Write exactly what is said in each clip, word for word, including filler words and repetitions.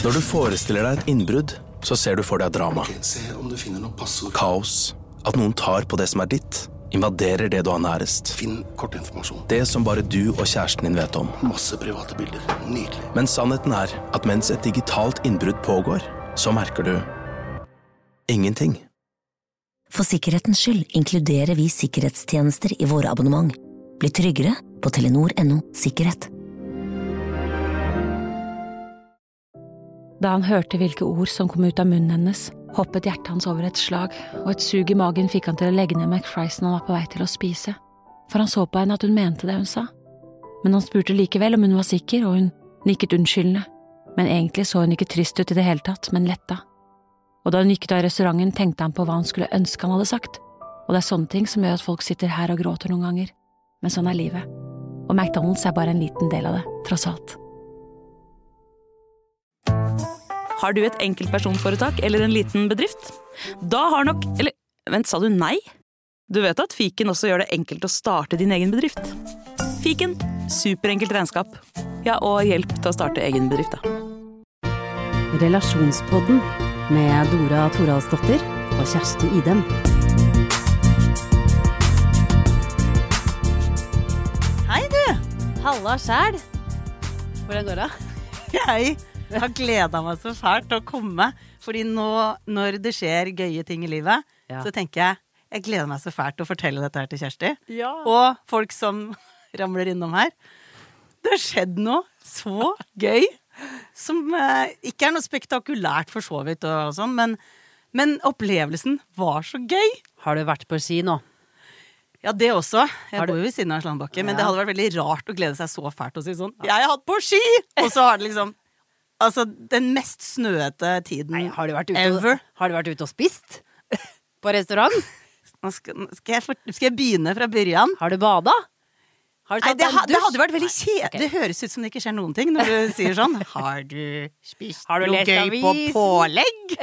Når du forestiller deg et innbrudd, så ser du for deg drama. Okay, se om du finner noe passord. Kaos. At noen tar på det som er ditt. Invaderer det du har nærest. Finn kortinformasjon. Det som bare du og kjæresten din vet om. Masse private bilder. Nydelig. Men sannheten er at mens et digitalt innbrudd pågår, så merker du ingenting. For sikkerhetens skyld inkluderer vi sikkerhetstjenester i våre abonnement. Bli tryggere på telenor punktum no sikkerhet. Da han hørte hvilke ord som kom ut av munnen hennes, hoppet hjertet hans over et slag, og et sug i magen fikk han til å legge ned McFriesen han var på vei til å spise. For han så på henne at hun mente det hun sa. Men han spurte likevel om hun var sikker, og hun nikket unnskyldende. Men egentlig så hun ikke trist ut i det hele tatt, men letta. Og da hun gikk ut av restauranten, tenkte han på hva han skulle ønske han hadde sagt. Og det er sånne ting som gjør at folk sitter her og gråter noen ganger. Men sånn er livet. Og McDonald's er bare en liten del av det, tross alt. Har du et enkeltpersonforetak eller en liten bedrift? Da har nok, eller, vent, sa du nei? Du vet at Fiken også gjør det enkelt å starte din egen bedrift. Fiken, superenkelt regnskap. Ja, og hjelp til å starte egen bedrift da. Relasjonspodden med Dora Thoralsdottir og Kjersti Idem. Hei du! Halla sjæl! Hvordan går det? Jeg har gledet meg så fælt til å komme, fordi nå, når det skjer gøye ting i livet, ja. Så tenker jeg, jeg gleder meg så fælt til å fortelle dette her til Kjersti. Ja. Og folk som ramler innom her. Det har skjedd noe så gøy, som eh, ikke er noe spektakulært for så vidt og sånn, men, men opplevelsen var så gøy. Har du vært på ski nå? Ja, det også. Jeg bor jo ved siden av Slandbakke, men ja. Det hadde vært veldig rart å glede seg så fælt og si sånn, jeg har hatt på ski! Og så har det liksom, altså den mest snøete tiden Nei, har du vært ute ever. Og, har du vært ute og spist? På restaurant? Nå skal, skal, jeg for, skal jeg begynne fra byrjan? Har du bada? Har du Nei, det, ha, det hadde vært veldig kjedelig. Okay. Det høres ut som det ikke skjer noen ting når du sier sånn. Har du spist har du noe gøy avisen? På pålegg?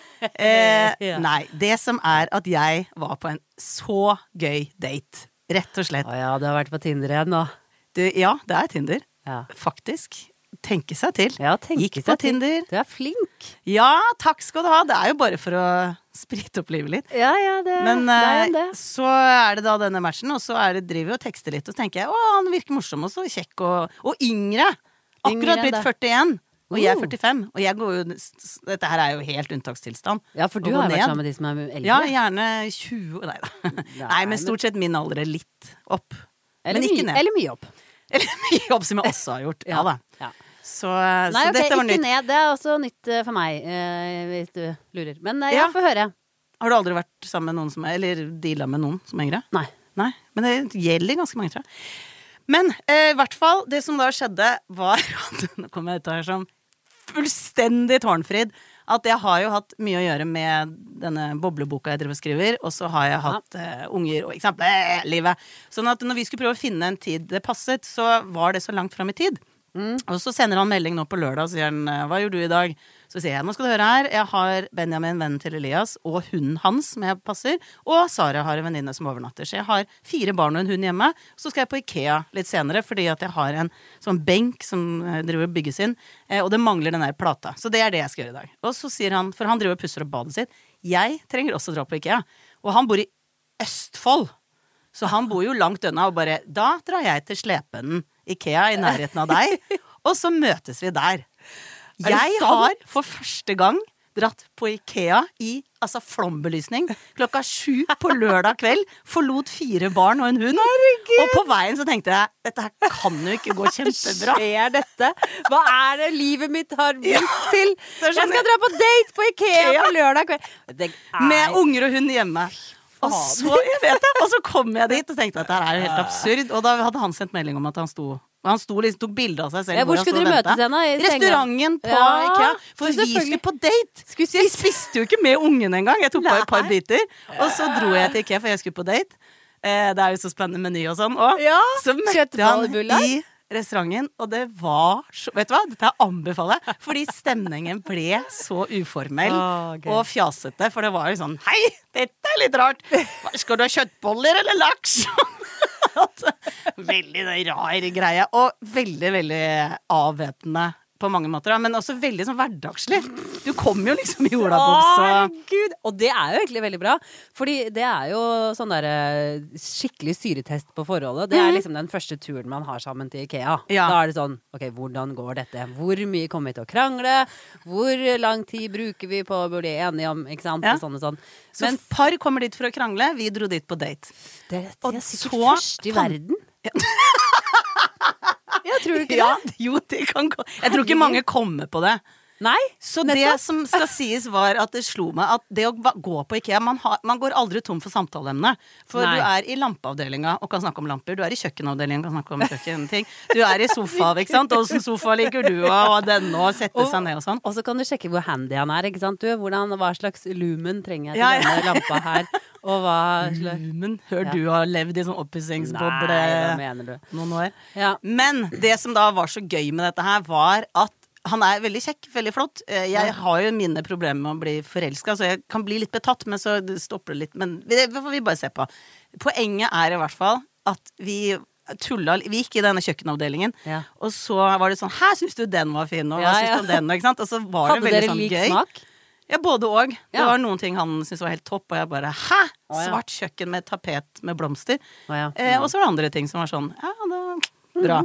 eh, ja. Nei, det som er at jeg var på en så gøy date. Rett og slett. Å ja, du har vært på Tinder igjen nå. Du, ja, det er Tinder. Ja. Faktisk. Tenke seg til. Ja, tenke Gikk seg på til. Tinder. Du er flink. Ja, takk skal du ha. Det er jo bare for å sprite opp livet litt. Ja, ja, det, Men det er det. så er det da denne matchen, og så er det, driver vi og tekster litt, og så tenker jeg, å, han virker morsom og så kjekk, og, og yngre. Akkurat blitt førtien, og jeg er førtifem. Og jeg går jo, dette her er jo helt unntakstilstand. Ja, for du har vært sammen med de som er eldre. Ja, gjerne tjue, nei da. Nei, men stort sett min alder er litt opp. Eller, men ikke mye, ned. eller mye opp. Eller mye opp som jeg også har gjort. Ja da. Ja. Så, Nei, så ok, dette var ikke nytt. ned, det er også nytt uh, for meg, uh, hvis du lurer. Men uh, Ja. jeg får høre. Har du aldri vært sammen med noen som er, eller dealet med noen som er yngre? Nei. Nei, men det gjelder ganske mange, tror jeg. Men eh, i hvert fall, det som da skjedde var at, nå kommer jeg ut av her som fullstendig tårnfrid, at jeg har jo hatt mye å gjøre med denne bobleboka jeg driver og skriver, og så har jeg hatt eh, unger og eksempel, eh, livet. Sånn at når vi skulle prøve å finne en tid det passet, så var det så langt frem i tid. Mm. Og så sender han melding nå på lørdag og sier han, hva gjør du i dag? Så sier jeg, nå skal du høre her, jeg har Benjamin, vennen til Elias, og hunden hans som jeg passer, og Sara har en venninne som overnatter. Så jeg har fire barn og en hund hjemme, så skal jeg på Ikea litt senere, fordi at jeg har en sånn benk som driver og bygges inn, og det mangler den der plata. Så det er det jeg skal gjøre i dag. Og så sier han, for han driver og pusser opp badet sitt, jeg trenger også å dra på Ikea. Og han bor i Østfold, så han bor jo langt unna, og bare, da drar jeg til Slepennen Ikea i nærheten av deg, og så møtes vi der. Jeg har for første gang dratt på Ikea i altså flombelysning klokka sju på lørdag kveld, forlot fire barn og en hund. Herregud. Og på veien så tenkte jeg, dette her kan jo ikke gå kjempebra. Hva er dette? Hva er det livet mitt har blitt ja. til? Jeg skal dra på date på Ikea ja. På lørdag kveld. Det er... Med unger og hund hjemme. Og så, jeg vet det, og så kom jeg dit og tenkte at dette er jo helt absurd. Og da hadde han sendt melding om at han sto Han sto liksom, tok bilder av seg selv. Ja, hvor skulle dere møtes henne? Restauranten på ja, Ikea. For vi skulle på date. Skulle jeg spiste jo ikke med ungen engang. Jeg tok bare et par biter. Og så dro jeg til Ikea, for jeg skulle på date. Eh, det er jo så spennende meny og sånn. Og ja, så møtte han i restauranten, og det var så, vet du hva, dette anbefaler jeg, fordi stemningen ble så uformell oh, okay. og fjasete, for det var jo sånn, hei, dette er litt rart. Skal du ha kjøttboller eller laks? Veldig rar greie, og veldig, veldig avvæpnende på mange måter, da, men også veldig sånn hverdagslig. Du kommer jo liksom i olabuksa. Gud, og det er jo egentlig veldig bra, fordi det er jo sånn der skikkelig syretest på forholdet. Det er liksom den første turen man har sammen til IKEA. Ja. Da er det sånn, ok, hvordan går dette? Hvor mye kommer vi til å krangle? Hvor lang tid bruker vi på å bli enige om, ikke sant? Ja. Og sånn og sånn. Så Men par kommer dit for å krangle, vi dro dit på date. det, det Og er sikkert så først i kan- verden. Jeg tror ikke Ja, det. jo, det kan gå. Jeg tror ikke mange kommer på det. Nei, Så det som skal sies var at det slo meg at det å va- gå på IKEA, man, har, man går aldri tom for samtaleemne. For Nei. du er i lampeavdelinga og kan snakke om lamper. Du er i kjøkkenavdelinga og kan snakke om kjøkkenting. Du er i sofa, ikke sant. Åssen sofa liker du, og denne, og sette Og- seg ned og sånn. og så kan du sjekke hvor handy han er, ikke sant? Du, hvordan, hva slags lumen trenger jeg til Ja, ja. denne lampa her? Og hva slags... Men hør, Ja. du har levd i sånn oppussingsboble Nei, hva mener du? noen år. Ja. Men det som da var så gøy med dette her, var at han er veldig kjekk, veldig flott. Eh, Jeg har jo mine problemer med å bli forelska, så jeg kan bli litt betatt, men så stopper det litt. Men det får vi bare se på. Poenget er i hvert fall at vi tulla Vi gikk i denne kjøkkenavdelingen, Ja. og så var det sånn Hæ, syns du den var fin? Og hva Ja, syns ja. du om den? Ikke sant? Og så var Hadde det veldig dere sånn lik gøy. smak? Ja, både og. Det Ja. var noen ting han syntes var helt topp, og jeg bare Hæ? Å, ja. Svart kjøkken med tapet med blomster. Å, ja. Eh, og så var det andre ting som var sånn Ja, det bra.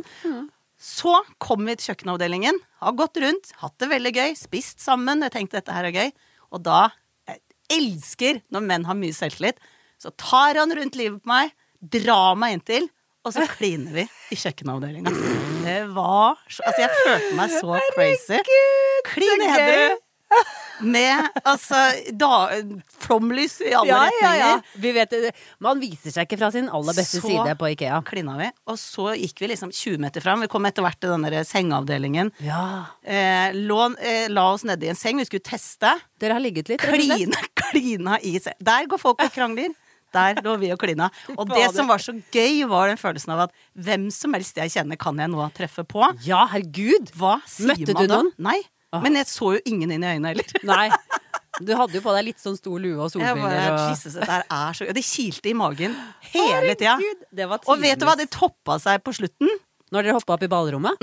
Så kom vi til kjøkkenavdelingen, har gått rundt, hatt det veldig gøy, spist sammen, jeg tenkte dette her er gøy. Og da, jeg elsker når menn har mye selvtillit, så tar han rundt livet på meg, drar meg inntil, og så kliner vi i kjøkkenavdelinga. Det var så Altså, jeg følte meg så crazy. Kline Hedderud! Med, altså, da, flomlys i alle Ja, ja, retninger. ja. Vi vet det. Man viser seg ikke fra sin aller beste Så side på IKEA. klina vi, og så gikk vi liksom tjue meter fram. Vi kom etter hvert til den der sengeavdelingen. Ja. Eh, lå, eh, la oss nede i en seng, vi skulle teste. Dere har ligget litt, rett og slett? Klina, klina i seng. Der går folk og krangler. Der lå vi og klina. Og det som var så gøy, var den følelsen av at hvem som helst jeg kjenner, kan jeg nå treffe på. Ja, herregud! Hva sier Møtte man du da? noen? Nei. Men jeg så jo ingen inn i øynene heller. Nei. Du hadde jo på deg litt sånn stor lue og Jeg bare, solbriller og Jesus, det der er så Det kilte i magen hele tida. Herregud, det var Og vet du hva, tidlig. det toppa seg på slutten. Når dere hoppa opp i ballrommet?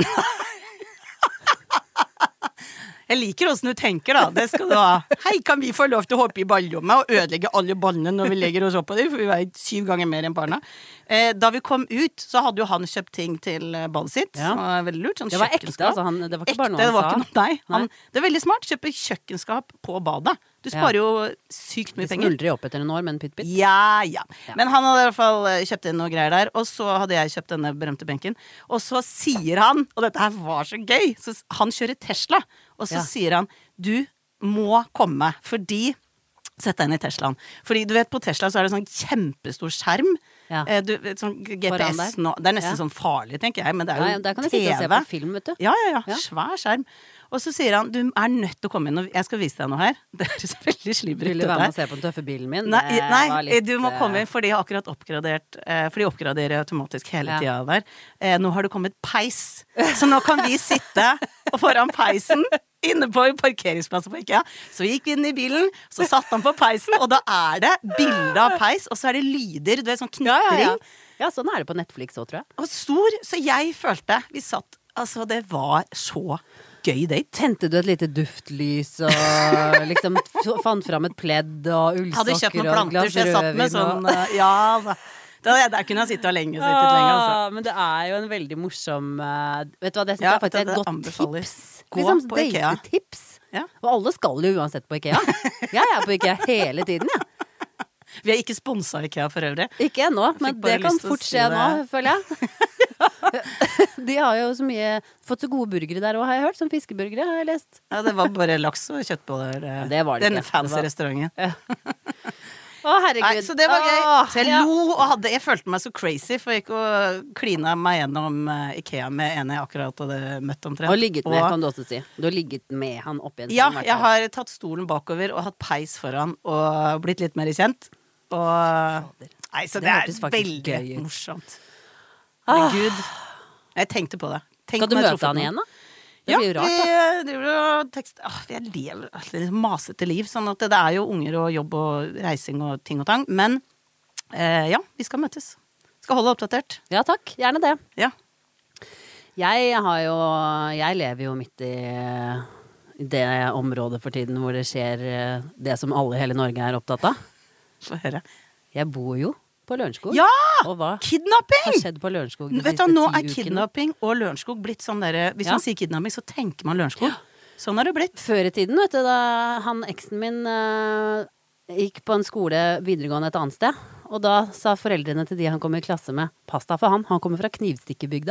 Jeg liker åssen du tenker, da. Det skal du ha. Hei, kan vi få lov til å hoppe i ballrommet og ødelegge alle ballene når vi legger oss opp på dem? For vi veier syv ganger mer enn barna. Eh, da vi kom ut, så hadde jo han kjøpt ting til ballet sitt. Ja. Som var veldig lurt. Sånn Det var ekte, kjøkkenskap. altså. Han, det var ikke Ekte, bare noe det var han ikke sa. noe, nei. Han, Nei. det er veldig smart. Kjøpe kjøkkenskap på badet. Du sparer jo sykt mye Det penger. smuldrer jo opp etter en år, men pytt-pytt. Ja, ja, men han hadde i hvert fall eh, kjøpt inn noe greier der. Og så hadde jeg kjøpt denne berømte benken. Og så sier han, og dette her var så gøy, så s- han kjører Tesla. Og så Ja. sier han, du må komme, fordi Sett deg inn i Teslaen. Fordi du vet, på Tesla så er det sånn kjempestor skjerm. Ja. Eh, Du, vet, sånn G P Foran S der. nå. Det er nesten Ja. sånn farlig, tenker jeg, men det er jo Ja, ja, der kan du T V. sitte og se på film, vet du. Ja, ja, ja, Ja. svær skjerm. Og så sier han, du er nødt til å komme inn, og jeg skal vise deg noe her. Det er så veldig slibrig. Vil du være med og se på den tøffe bilen min? Nei, Det nei var litt, du må komme eh, inn, for de har akkurat oppgradert eh, For de oppgraderer automatisk hele Ja. tida der. Eh, nå har det kommet peis, så nå kan vi sitte foran peisen inne på parkeringsplassen på IKEA. Så gikk vi inn i bilen, så satte han på peisen, og da er det bilde av peis, og så er det lyder, du vet, sånn Ja, ja, knitring. ja. ja, sånn er det på Netflix òg, tror jeg. Og stor, så jeg følte Vi satt Altså, det var så gøy date. Tente du et lite duftlys og liksom f- fant fram et pledd og Hadde kjøpt ullsokker noen og planter, glass så jeg satt med rødvin sånn og eh, Ja, da. Der, der kunne jeg sitte lenge og sittet lenge, altså. Ah, men det er jo en veldig morsom eh, Vet du hva, det syns Ja, jeg faktisk er det et godt anbefaler. tips. Gå Liksom på IKEA. datetips. Ja. Og alle skal jo uansett på IKEA. Jeg er på IKEA hele tiden, jeg. Ja. Vi er ikke sponsa av IKEA for øvrig. Ikke ennå, men fikk bare det kan lyst til å fort si skje det. nå, føler jeg. De har jo så mye fått så gode burgere der òg, har jeg hørt. Som fiskeburgere, har jeg lest. Ja, det var bare laks og kjøttboller. eh, Det var det Denne ikke. fancy Det var- restauranten. Å, herregud. Nei, så det var gøy. Åh, Så jeg ja. lo og hadde Jeg følte meg så crazy, for jeg gikk og klina meg gjennom eh, IKEA med en jeg akkurat hadde møtt omtrent. Og ligget med, Og- kan du også si. Du har ligget med han oppi en Ja, sånn, i hvert jeg fall. har tatt stolen bakover og hatt peis foran og blitt litt mer kjent. Og Nei, så Det det, hørtes er faktisk veldig gøy ut. morsomt. Herregud. Jeg tenkte på det. Tenk Skal du om jeg møte truffet han noen. igjen, da? Det Ja, blir jo rart, da. vi driver og tekst... Åh, jeg lever et litt masete liv, sånn at det er jo unger og jobb og reising og ting og tang. Men eh, ja, vi skal møtes. Skal holde oppdatert. Ja takk, gjerne det. Ja. Jeg har jo Jeg lever jo midt i, i det området for tiden hvor det skjer det som alle i hele Norge er opptatt av. Få høre. Jeg bor jo på Lørenskog. Ja! Og hva Kidnapping! har skjedd på Lørenskog de Vet du, siste nå ti er ukene? kidnapping og Lørenskog blitt sånn der, hvis Ja. man sier kidnapping, så tenker man Lørenskog. Sånn har det blitt. Før i tiden, vet du, da han eksen min eh, gikk på en skole videregående et annet sted, og da sa foreldrene til de han kom i klasse med, pass deg for han, han kommer fra Knivstikkebygda.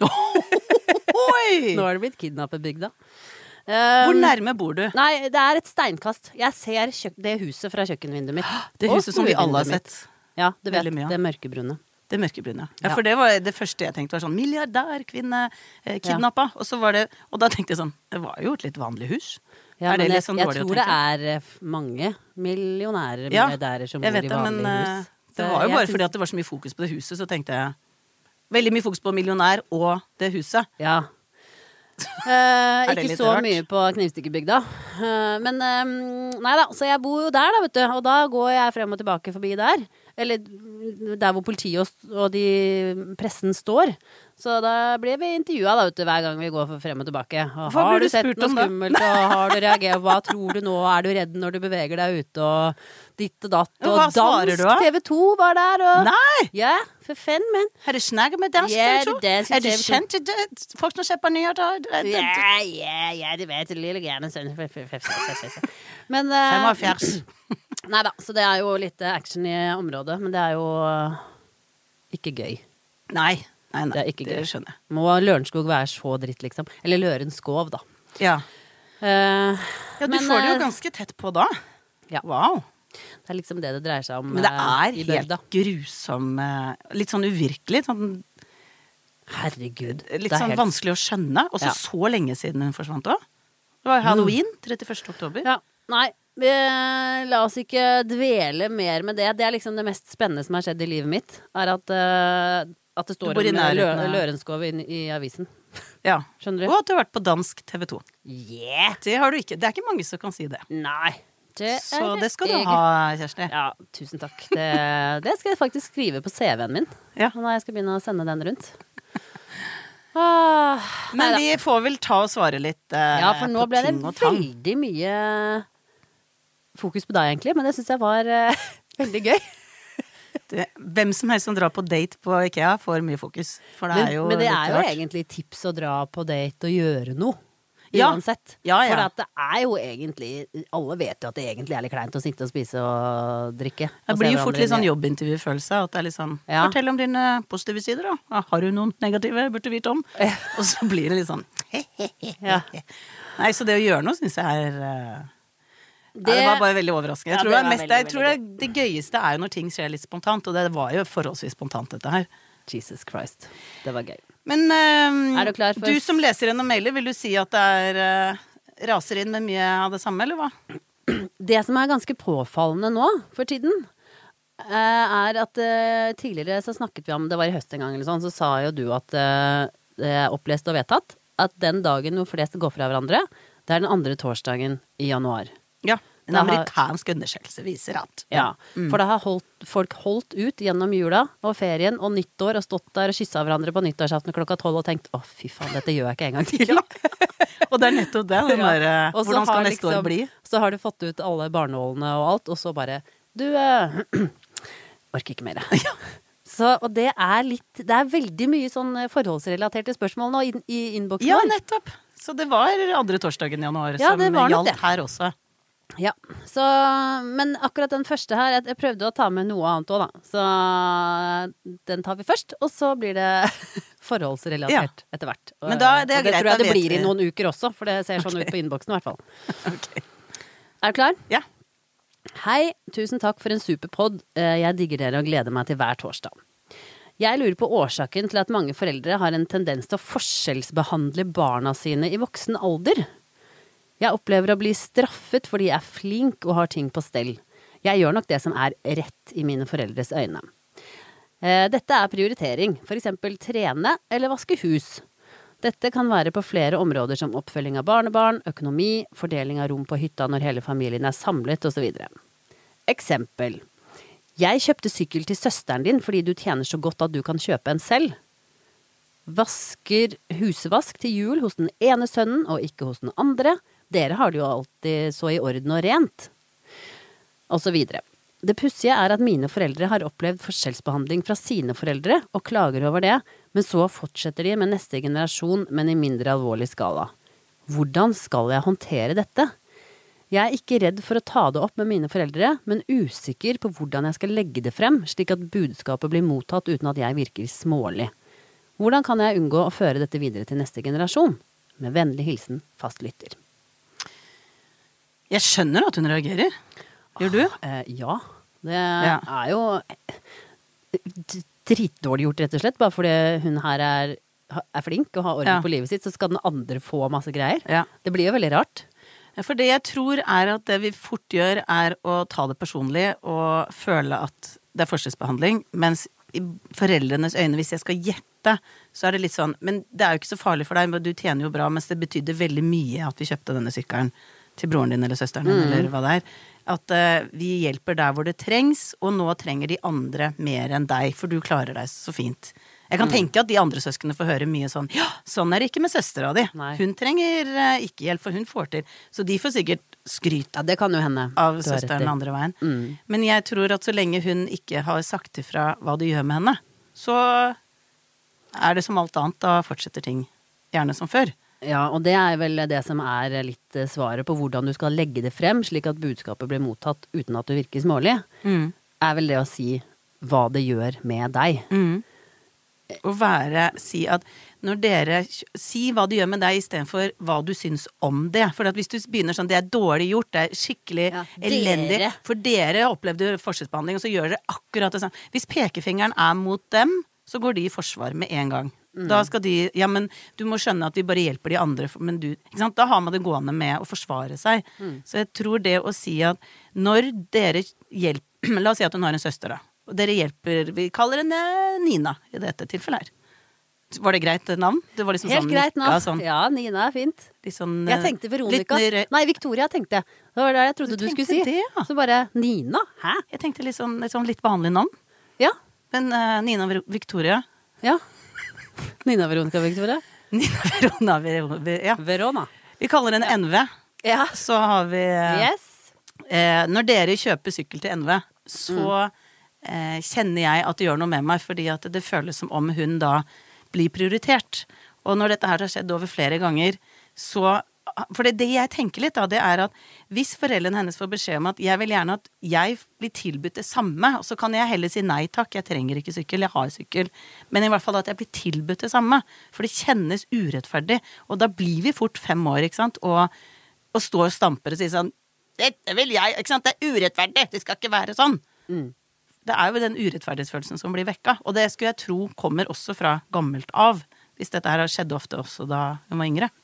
Oi! Nå er det blitt kidnappebygda. Um, Hvor nærme bor du? Nei, det er et steinkast. Jeg ser kjøk- det huset fra kjøkkenvinduet mitt. Det Og huset som vi alle har stuevinduet mitt. sett. Ja, du vet, Veldig mye. det mørkebrune. Det mørkebrune. Ja, Ja. for det var det første jeg tenkte var sånn milliardærkvinne eh, kidnappa. Og så var det, og da tenkte jeg sånn, det var jo et litt vanlig hus. Ja, Er det men jeg, litt sånn jeg dårlig å tror det tenke? er eh, mange millionærer, Ja, milliardærer som jeg bor vet i det, men vanlige eh, hus. det Så var jo jeg bare syns- fordi at det var så mye fokus på det huset, så tenkte jeg veldig mye fokus på millionær og det huset. Ja. Eh, det ikke litt så rart? mye på Knivstikkebygda. Eh, men eh, nei da, så jeg bor jo der, da, vet du. Og da går jeg frem og tilbake forbi der. Eller der hvor politiet og, og de pressen står. Så da blir vi intervjua da, vet du, hver gang vi går frem og tilbake. Og, Hva har blir du du sett spurt noe om da? skummelt, og har du reagert? Hva tror du nå? Er du redd når du beveger deg ute, og ditt og datt? Og Og hva svarer du da? dansk T V to var der, og Nei! Ja, for fem, men. Har du snakket med dansk Ja, T V to? det er dansk Er du T V to. kjent til det? Folk som ser på nyheter? Ja, ja, ja, du vet, lille gærne sønn. Men eh, femogfjers. Nei da, så det er jo litt eh, action i området, men det er jo eh, ikke gøy. Nei, nei, nei, Det er ikke gøy. det skjønner jeg. Må Lørenskog være så dritt, liksom? Eller Lørenskov, da. Ja. Eh, Ja, du men, får det jo eh, ganske tett på da. Ja. Wow. Det er liksom det det dreier seg om. Men det eh, er i helt bygda. grusom eh, litt sånn uvirkelig. Sånn, Herregud. litt det er sånn helt- vanskelig å skjønne. Og så Ja. så lenge siden hun forsvant òg. Det var halloween. trettiførste oktober. Ja, nei, vi, la oss ikke dvele mer med det. Det er liksom det mest spennende som har skjedd i livet mitt. Er at, eh, at det Du står bor i om nærheten Lø av- Lørenskov i, i avisen. Ja. Skjønner du? Og at du har vært på dansk T V to. Yeah! Det har du ikke. Det er ikke mange som kan si det. Nei. Det Så er det skal du jeg- ha, Kjersti. Ja, tusen takk. Det, det skal jeg faktisk skrive på C V-en min. Ja. Når jeg skal begynne å sende den rundt. Ah, Men neida. vi får vel ta og svare litt eh, Ja, for nå på ble det ting og tang. veldig mye fokus på deg, egentlig. Men det syns jeg var eh, veldig gøy. Det, hvem som helst som drar på date på IKEA, får mye fokus. For det Men, er jo men det litt er jo rart. egentlig tips å dra på date og gjøre noe. Ja. Uansett. Ja, ja. For at det er jo egentlig alle vet jo at det egentlig er litt kleint å sitte og spise og drikke. Det og se blir jo fort hverandre litt sånn ned. jobbintervjufølelse. At det er litt sånn Ja. Fortell om dine positive sider, da. Ja, har du noen negative jeg burde vite om? Og så blir det litt sånn Ja. Nei, så det å gjøre noe syns jeg er eh, Det, ja, det var bare veldig overraskende. Jeg Ja, tror, det det, er var mest, veldig, jeg tror det, det gøyeste er jo når ting skjer litt spontant, og det var jo forholdsvis spontant, dette her. Jesus Christ. Det var gøy. Men eh, Er du klar for- du som leser gjennom mailer, vil du si at det er eh, raser inn med mye av det samme, eller hva? Det som er ganske påfallende nå for tiden, eh, er at eh, tidligere så snakket vi om, det var i høst en gang eller sånn, så sa jo du at eh, det er opplest og vedtatt, at den dagen hvor flest går fra hverandre, det er den andre torsdagen i januar. Ja. En Det har- amerikansk undersøkelse viser at Ja, for da har holdt, folk holdt ut gjennom jula og ferien og nyttår og stått der og kyssa hverandre på nyttårsaften klokka tolv og tenkt, å fy faen, dette gjør jeg ikke en gang til. Og det er nettopp det. Den Ja. der, eh, Og så hvordan skal har neste år liksom- bli? Så har du fått ut alle barneålene og alt, og så bare Du, eh, orker ikke mer. Så, og det er litt Det er veldig mye sånn forholdsrelaterte spørsmål nå i, i innboksen Ja, vår. nettopp. Så det var andre torsdagen i januar Ja, som det var nok gjaldt det. her også. Ja, så, men akkurat den første her, jeg, jeg prøvde å ta med noe annet også da. Så den tar vi først, og så blir det forholdsrelatert etter hvert. Og, Men da- det er og det greit, tror jeg da det vet blir vi. i noen uker også, for det ser sånn ut på innboksen i hvert fall. Ok. Er du klar? Ja. Hei, tusen takk for en super podd. Eh, Jeg digger dere og gleder meg til hver torsdag. Jeg lurer på årsaken til at mange foreldre har en tendens til å forskjellsbehandle barna sine i voksen alder. Jeg opplever å bli straffet fordi jeg er flink og har ting på stell. Jeg gjør nok det som er rett i mine foreldres øyne. Eh, Dette er prioritering, for eksempel trene eller vaske hus. Dette kan være på flere områder som oppfølging av barnebarn, økonomi, fordeling av rom på hytta når hele familien er samlet, og så videre. Eksempel. Jeg kjøpte sykkel til søsteren din fordi du tjener så godt at du kan kjøpe en selv. Vasker husvask til jul hos den ene sønnen og ikke hos den andre. Dere har det jo alltid så i orden og rent. Og så videre. Det pussige er at mine foreldre har opplevd forskjellsbehandling fra sine foreldre og klager over det, men så fortsetter de med neste generasjon, men i mindre alvorlig skala. Hvordan skal jeg håndtere dette? Jeg er ikke redd for å ta det opp med mine foreldre, men usikker på hvordan jeg skal legge det frem, slik at budskapet blir mottatt uten at jeg virker smålig. Hvordan kan jeg unngå å føre dette videre til neste generasjon? Med vennlig hilsen, fastlytter. Jeg skjønner at hun reagerer. Gjør du? Eh, ja, det Ja. er jo dritdårlig gjort rett og slett, bare fordi hun her er, er flink og har orden Ja. på livet sitt, så skal den andre få masse greier. Ja. Det blir jo veldig rart. For det jeg tror er at det vi fort gjør er å ta det personlig og føle at det er forskjellsbehandling, mens i foreldrenes øyne, hvis jeg skal gjette, så er det litt sånn, men det er jo ikke så farlig for deg, men du tjener jo bra, mens det betydde veldig mye at vi kjøpte denne sykkelen til broren din eller søsteren din, eller hva det er. At uh, vi hjelper der hvor det trengs, og nå trenger de andre mer enn deg, for du klarer deg så fint. Jeg kan tenke at de andre søskene får høre mye sånn, ja, sånn er det ikke med søstera di. Nei. Hun trenger uh, ikke hjelp, for hun får til. Så de får sikkert skryt Ja, det kan jo hende. av Du har søsteren rett i. andre veien. Mm. Men jeg tror at så lenge hun ikke har sagt ifra hva du gjør med henne, så er det som alt annet, da fortsetter ting gjerne som før. Ja, og det er vel det som er litt eh, svaret på hvordan du skal legge det frem, slik at budskapet blir mottatt uten at du virker smålig, er vel det å si hva det gjør med deg. Å være, si at når dere, si hva det gjør med deg i stedet for hva du syns om det. For at hvis du begynner sånn, det er dårlig gjort, det er skikkelig Ja, elendig. dere. For dere opplevde forskjellsbehandling, og så gjør dere akkurat det samme. Hvis pekefingeren er mot dem, så går de i forsvar med en gang. Da skal de, ja, men du må skjønne at vi bare hjelper de andre, men du, ikke sant? Da har man det gående med å forsvare seg. Så jeg tror det å si at når dere hjelper, la oss si at hun har en søster da, og dere hjelper, vi kaller henne Nina i dette tilfellet her. Var det greit navn? Det var liksom Helt sånn, greit nikka, nå. sånn, Ja, Nina er fint. litt sånn, Jeg tenkte Veronica. litt mer- Nei, Victoria tenkte jeg. Det var det jeg trodde Du du, skulle tenkte si. det, ja. Så bare Nina? Hæ? Jeg tenkte litt sånn, litt sånn litt vanlig navn. Ja. Men uh, Nina Ver- Victoria, Ja. Nina Veronica Victoria. Nina Verona, Ver- ja. Verona. Vi kaller henne N V. Ja. Så har vi, eh, Yes. eh, når dere kjøper sykkel til N V, så eh, kjenner jeg at det gjør noe med meg, fordi at det føles som om hun da blir prioritert. Og når dette her har skjedd over flere ganger, så for det, det jeg tenker litt da, det er at hvis foreldrene hennes får beskjed om at jeg vil gjerne at jeg blir tilbudt det samme, og så kan jeg heller si nei takk, jeg trenger ikke sykkel, jeg har sykkel, men i hvert fall at jeg blir tilbudt det samme, for det kjennes urettferdig, og da blir vi fort fem år, ikke sant, og, og står og stamper og sier sånn, dette vil jeg, ikke sant, det er urettferdig, det skal ikke være sånn. Det er jo den urettferdighetsfølelsen som blir vekka, og det skulle jeg tro kommer også fra gammelt av, hvis dette her har skjedd ofte også da hun var yngre.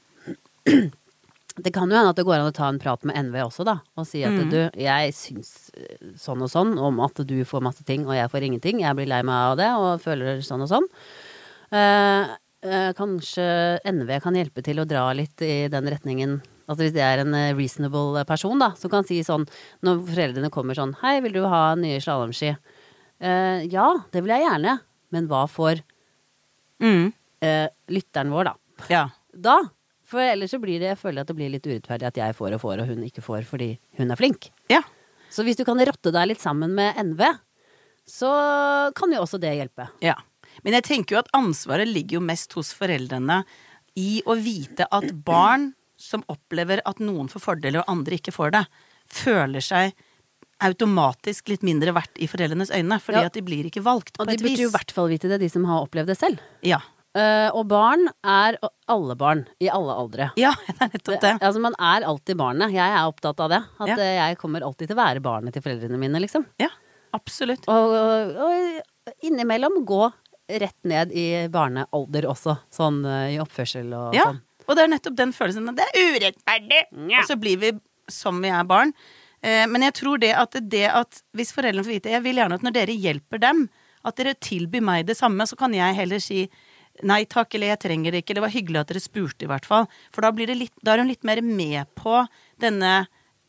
Det kan jo hende at det går an å ta en prat med N V også da, og si at du, jeg syns sånn og sånn om at du får masse ting og jeg får ingenting, jeg blir lei meg av det og føler sånn og sånn. Eh, eh, kanskje N V kan hjelpe til å dra litt i den retningen, altså hvis det er en eh, reasonable person da, som kan si sånn, når foreldrene kommer sånn, hei, vil du ha nye slalomski? Eh, ja, det vil jeg gjerne, men hva for Mm. eh, lytteren vår da? Ja. Da, for ellers så blir det, jeg føler at det blir litt urettferdig at jeg får og får, og hun ikke får fordi hun er flink. Ja. Så hvis du kan rotte deg litt sammen med N V, så kan jo også det hjelpe. Ja. Men jeg tenker jo at ansvaret ligger jo mest hos foreldrene i å vite at barn som opplever at noen får fordeler og andre ikke får det, føler seg automatisk litt mindre verdt i foreldrenes øyne, fordi Ja. at de blir ikke valgt på Og de et burde vis. jo i hvert fall vite det, de som har opplevd det selv. Ja. Eh, og barn er alle barn, i alle aldre. Ja, det er nettopp det. Altså man er alltid barnet, jeg er opptatt av det. At Ja. eh, jeg kommer alltid til å være barnet til foreldrene mine, liksom. Ja, absolutt. Og, og, og innimellom gå rett ned i barnealder også, sånn eh, i oppførsel og Ja, sånn. og det er nettopp den følelsen at det er urettferdig, og så blir vi som vi er barn. Eh, men jeg tror det at det at hvis foreldrene får vite, jeg vil gjerne at når dere hjelper dem, at dere tilbyr meg det samme, så kan jeg heller si nei takk, eller jeg trenger det ikke, det var hyggelig at dere spurte i hvert fall. For da blir det litt, da er hun litt mer med på denne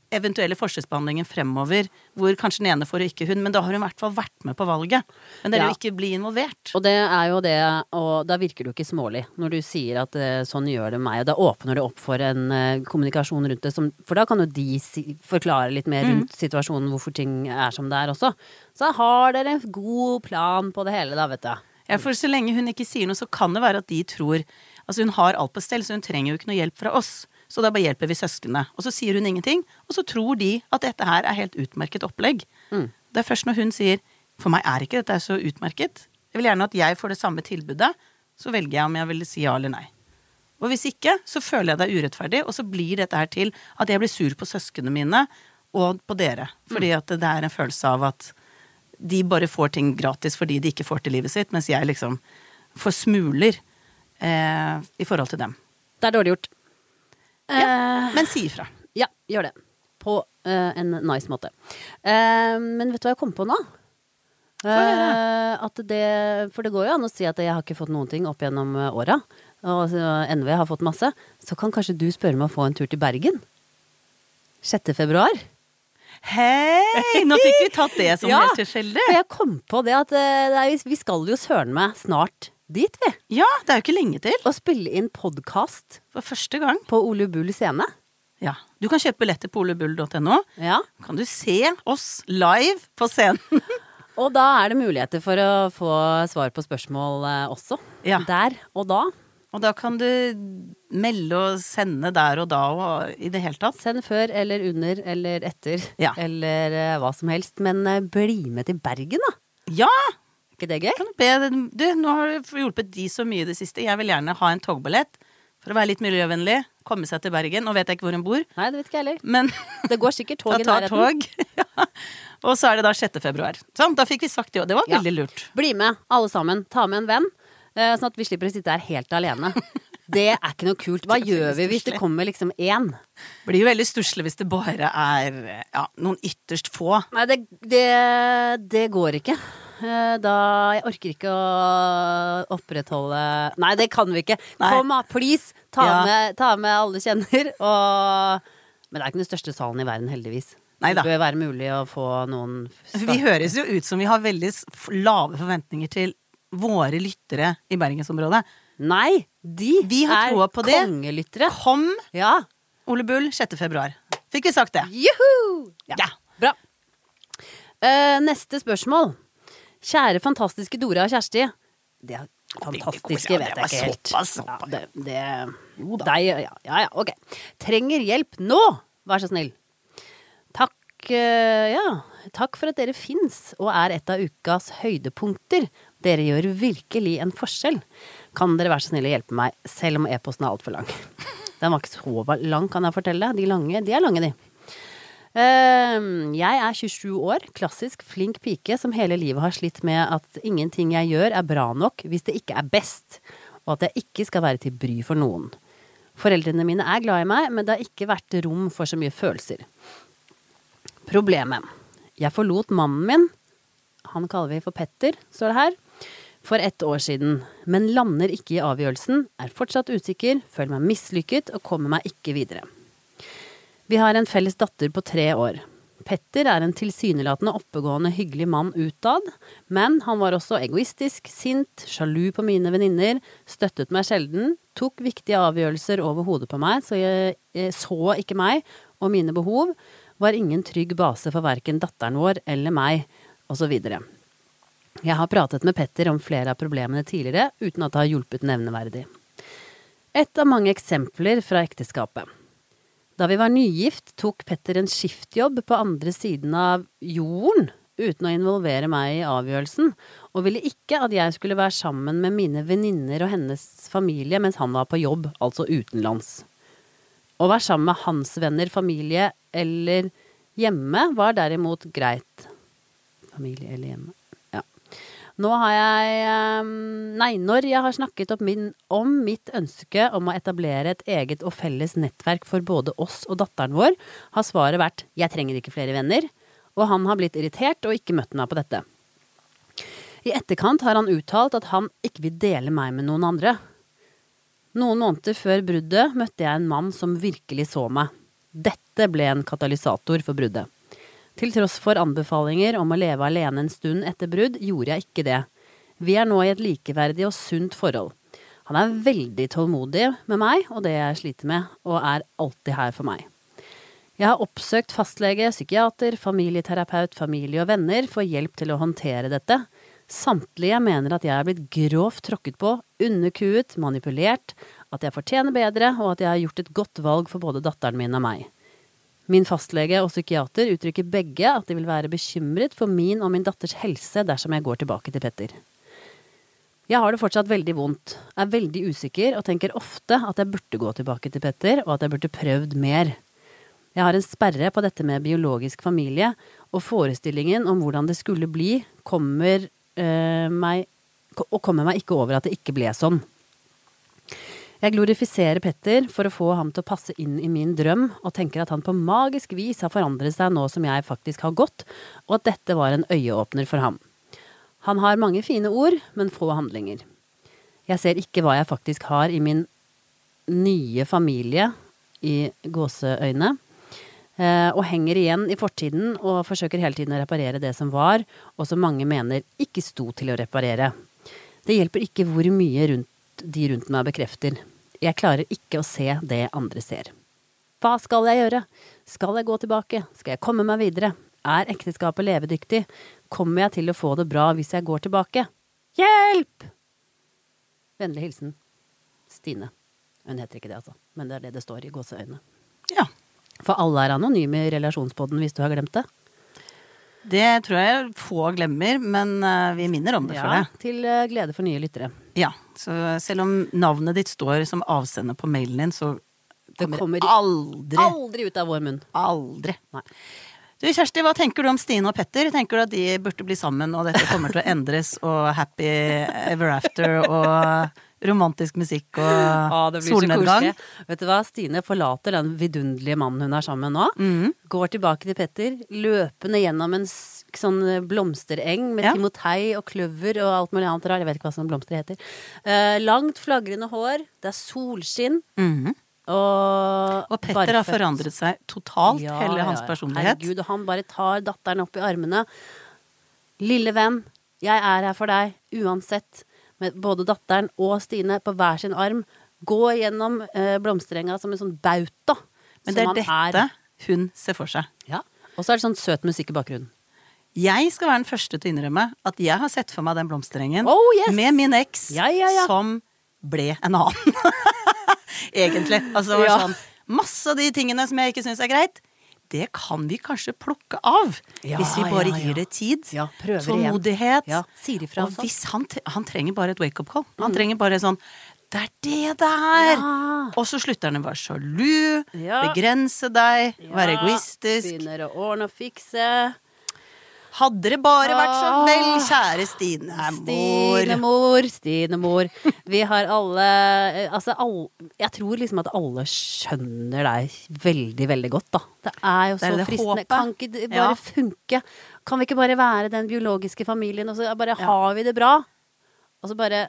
eventuelle forskjellsbehandlingen fremover, hvor kanskje den ene får og ikke hun, men da har hun i hvert fall vært med på valget. Men det er Ja. jo ikke bli involvert. Og det er jo det, og da virker du ikke smålig når du sier at eh, sånn gjør det meg, og da åpner det opp for en eh, kommunikasjon rundt det, som, for da kan jo de si, forklare litt mer rundt situasjonen, hvorfor ting er som det er også. Så har dere en god plan på det hele da, vet du. Ja, for så lenge hun ikke sier noe, så kan det være at de tror, altså hun har alt på stell, så hun trenger jo ikke noe hjelp fra oss. Så da bare hjelper vi søskene. Og så sier hun ingenting, og så tror de at dette her er helt utmerket opplegg. Mm. Det er først når hun sier, for meg er ikke dette så utmerket. Jeg vil gjerne at jeg får det samme tilbudet, så velger jeg om jeg vil si ja eller nei. Og hvis ikke, så føler jeg det er urettferdig, og så blir dette her til at jeg blir sur på søskene mine, og på dere. Fordi at det er en følelse av at de bare får ting gratis fordi de ikke får til livet sitt, mens jeg liksom får smuler eh, i forhold til dem. Det er dårlig gjort. Ja, men si ifra. Ja, gjør det. På eh, en nice måte. Eh, men vet du hva jeg kom på nå? Eh, at det, for det går jo an å si at jeg har ikke fått noen ting opp gjennom eh, åra, og så N V har fått masse. Så kan kanskje du spørre meg å få en tur til Bergen? sjette februar. Hei! Nå fikk vi tatt det som Ja, helt tilfeldig. For jeg kom på det at eh, det er, vi skal jo søren meg snart dit, vi. Ja, det er jo ikke lenge til. Og spille inn podcast For første gang. på Ole Bull scene. Ja. Du kan kjøpe billetter på olebull punktum no. Ja. Kan du se oss live på scenen. Og da er det muligheter for å få svar på spørsmål eh, også. Ja. Der og da. Og da kan du melde og sende der og da og i det hele tatt. Send før eller under eller etter. Ja. Eller eh, hva som helst. Men eh, bli med til Bergen, da. Ja! Er ikke det gøy? Kan du be, du, nå har du hjulpet de så mye i det siste. Jeg vil gjerne ha en togbillett for å være litt miljøvennlig. Komme seg til Bergen. Nå vet jeg ikke hvor hun bor. Nei, det vet ikke jeg heller. Men Det går sikkert tog da i tar nærheten. tog. Ja. Og så er det da sjette februar. Sånn, da fikk vi sagt det. Og det var Ja. veldig lurt. Bli med, alle sammen. Ta med en venn. eh, Sånn at vi slipper å sitte her helt alene. Det er ikke noe kult. Hva Det er gjør vi hvis det stusslig. kommer liksom én? Blir jo veldig stusslig hvis det bare er ja, noen ytterst få. Nei, det, det, det går ikke. Eh, Da Jeg orker ikke å opprettholde Nei, det kan vi ikke. Nei. Kom, da, please. Ta, Ja. med, ta med alle kjenner. Og Men det er ikke den største salen i verden, heldigvis. Neida. Det bør være mulig å få noen Vi høres jo ut som vi har veldig s- f- lave forventninger til våre lyttere i bergensområdet. Nei, de Vi har er troa på det. kongelyttere. Kom, Ja. Ole Bull, sjette februar. Fikk vi sagt det? Juhu! Ja. Bra. Eh, neste spørsmål. Kjære fantastiske Dora og Kjersti. Det er fantastiske, Ja, vet det jeg var ikke helt. såpass, Ja, såpass. det, det, jo da. Deg, ja, ja, ja, ok. Trenger hjelp nå, vær så snill. Takk, eh, ja, takk for at dere finnes og er et av ukas høydepunkter. Dere gjør virkelig en forskjell. Kan dere være så snill å hjelpe meg, selv om e-posten er alt for lang? Den var ikke så lang, kan jeg fortelle. De lange, de er lange, de. Uh, jeg er tjuesju år, klassisk flink pike som hele livet har slitt med at ingenting jeg gjør er bra nok hvis det ikke er best, og at jeg ikke skal være til bry for noen. Foreldrene mine er glad i meg, men det har ikke vært rom for så mye følelser. Problemet. Jeg forlot mannen min, han kaller vi for Petter, står det her, for ett år siden, men lander ikke i avgjørelsen, er fortsatt usikker, føler meg mislykket og kommer meg ikke videre. Vi har en felles datter på tre år. Petter er en tilsynelatende oppegående hyggelig mann utad, men han var også egoistisk, sint, sjalu på mine venninner, støttet meg sjelden, tok viktige avgjørelser over hodet på meg, så jeg, jeg så ikke meg og mine behov, var ingen trygg base for hverken datteren vår eller meg, og så videre. Jeg har pratet med Petter om flere av problemene tidligere, uten at det har hjulpet nevneverdig. Et av mange eksempler fra ekteskapet. Da vi var nygift, tok Petter en skiftjobb på andre siden av jorden, uten å involvere meg i avgjørelsen, og ville ikke at jeg skulle være sammen med mine venninner og hennes familie mens han var på jobb, altså utenlands. Å være sammen med hans venner, familie eller hjemme var derimot greit. Familie eller hjemme. Ja. Nå har jeg, nei, når jeg har snakket om, min, om mitt ønske om å etablere et eget og felles nettverk for både oss og datteren vår, har svaret vært, jeg trenger ikke flere venner, og han har blitt irritert og ikke møtt meg på dette. I etterkant har han uttalt at han ikke vil dele meg med noen andre. Noen måneder før bruddet møtte jeg en mann som virkelig så meg. Dette ble en katalysator for bruddet. Til tross for anbefalinger om å leve alene en stund etter brudd, gjorde jeg ikke det. Vi er nå i et likeverdig og sunt forhold. Han er veldig tålmodig med meg og det jeg sliter med, og er alltid her for meg. Jeg har oppsøkt fastlege, psykiater, familieterapeut, familie og venner for hjelp til å håndtere dette. Samtlige mener at jeg er blitt grovt tråkket på, underkuet, manipulert, at jeg fortjener bedre, og at jeg har gjort et godt valg for både datteren min og meg. Min fastlege og psykiater uttrykker begge at de vil være bekymret for min og min datters helse dersom jeg går tilbake til Petter. Jeg har det fortsatt veldig vondt, er veldig usikker og tenker ofte at jeg burde gå tilbake til Petter, og at jeg burde prøvd mer. Jeg har en sperre på dette med biologisk familie, og forestillingen om hvordan det skulle bli kommer, øh, meg, og kommer meg ikke over at det ikke ble sånn. Jeg glorifiserer Petter for å få ham til å passe inn i min drøm, og tenker at han på magisk vis har forandret seg nå som jeg faktisk har gått, og at dette var en øyeåpner for ham. Han har mange fine ord, men få handlinger. Jeg ser ikke hva jeg faktisk har i min nye familie i gåseøyne, og henger igjen i fortiden og forsøker hele tiden å reparere det som var, og som mange mener ikke sto til å reparere. Det hjelper ikke hvor mye rundt de rundt meg bekrefter. Jeg klarer ikke å se det andre ser. Hva skal jeg gjøre? Skal jeg gå tilbake? Skal jeg komme meg videre? Er ekteskapet levedyktig? Kommer jeg til å få det bra hvis jeg går tilbake? Hjelp! Vennlig hilsen Stine. Hun heter ikke det altså, men det er det det står i gåseøyne. Ja. For alle er anonyme i relasjonspodden hvis du har glemt det. Det tror jeg få glemmer, men uh, vi minner om det ja, for det. Til uh, glede for nye lyttere. Ja, så selv om navnet ditt står som avsender på mailen din, så det kommer, kommer aldri, aldri ut av vår munn. Aldri. Nei. Du, Kjersti, hva tenker du om Stine og Petter? Tenker du at de burde bli sammen, og dette kommer til å endres, og happy ever after, og romantisk musikk, og ah, det blir solnedgang? Så koselig. Vet du hva, Stine forlater den vidunderlige mannen hun er sammen med nå, Mm. går tilbake til Petter, løpende gjennom en s- sånn blomstereng med Ja. timotei og kløver og alt mulig annet rar. Jeg vet ikke hva sånn blomster heter. Eh, langt flagrende hår, det er solskinn, Mhm. og, Og Petter har barføtt. forandret seg totalt, Ja, hele hans ja, ja. personlighet. Herregud, og han bare tar datteren opp i armene. Lille venn, jeg er her for deg, uansett. Med både datteren og Stine på hver sin arm. Gå gjennom eh, blomsterenga som en sånn bauta. Men det som er han dette hun ser for seg. Ja. Og så er det sånn søt musikk i bakgrunnen. Jeg skal være den første til å innrømme at jeg har sett for meg den blomsterengen Oh, yes! med min eks, Ja, ja, ja. som ble en annen. Egentlig. Altså, det var Ja. sånn, masse av de tingene som jeg ikke synes er greit, det kan vi kanskje plukke av. Ja, hvis vi bare ja, ja. gir det tid. Ja, prøver igjen. Tålmodighet. Ja, sier ifra og og sånn. hvis han, tre- han trenger bare et wake-up call. Han trenger bare sånn, det er det der! Ja. Og så slutter han å være sjalu, Ja. begrense deg, være Ja, egoistisk. Begynner å ordne og fikse. Hadde det bare vært så Åh. vel, kjære Stine, mor. Stine mor, Stine mor. Vi har alle Altså, all, jeg tror liksom at alle skjønner deg veldig, veldig godt, da. Det er jo Det er så det fristende. håpet. Kan ikke det bare Ja. funke? Kan vi ikke bare være den biologiske familien, og så bare har vi det bra? Og så bare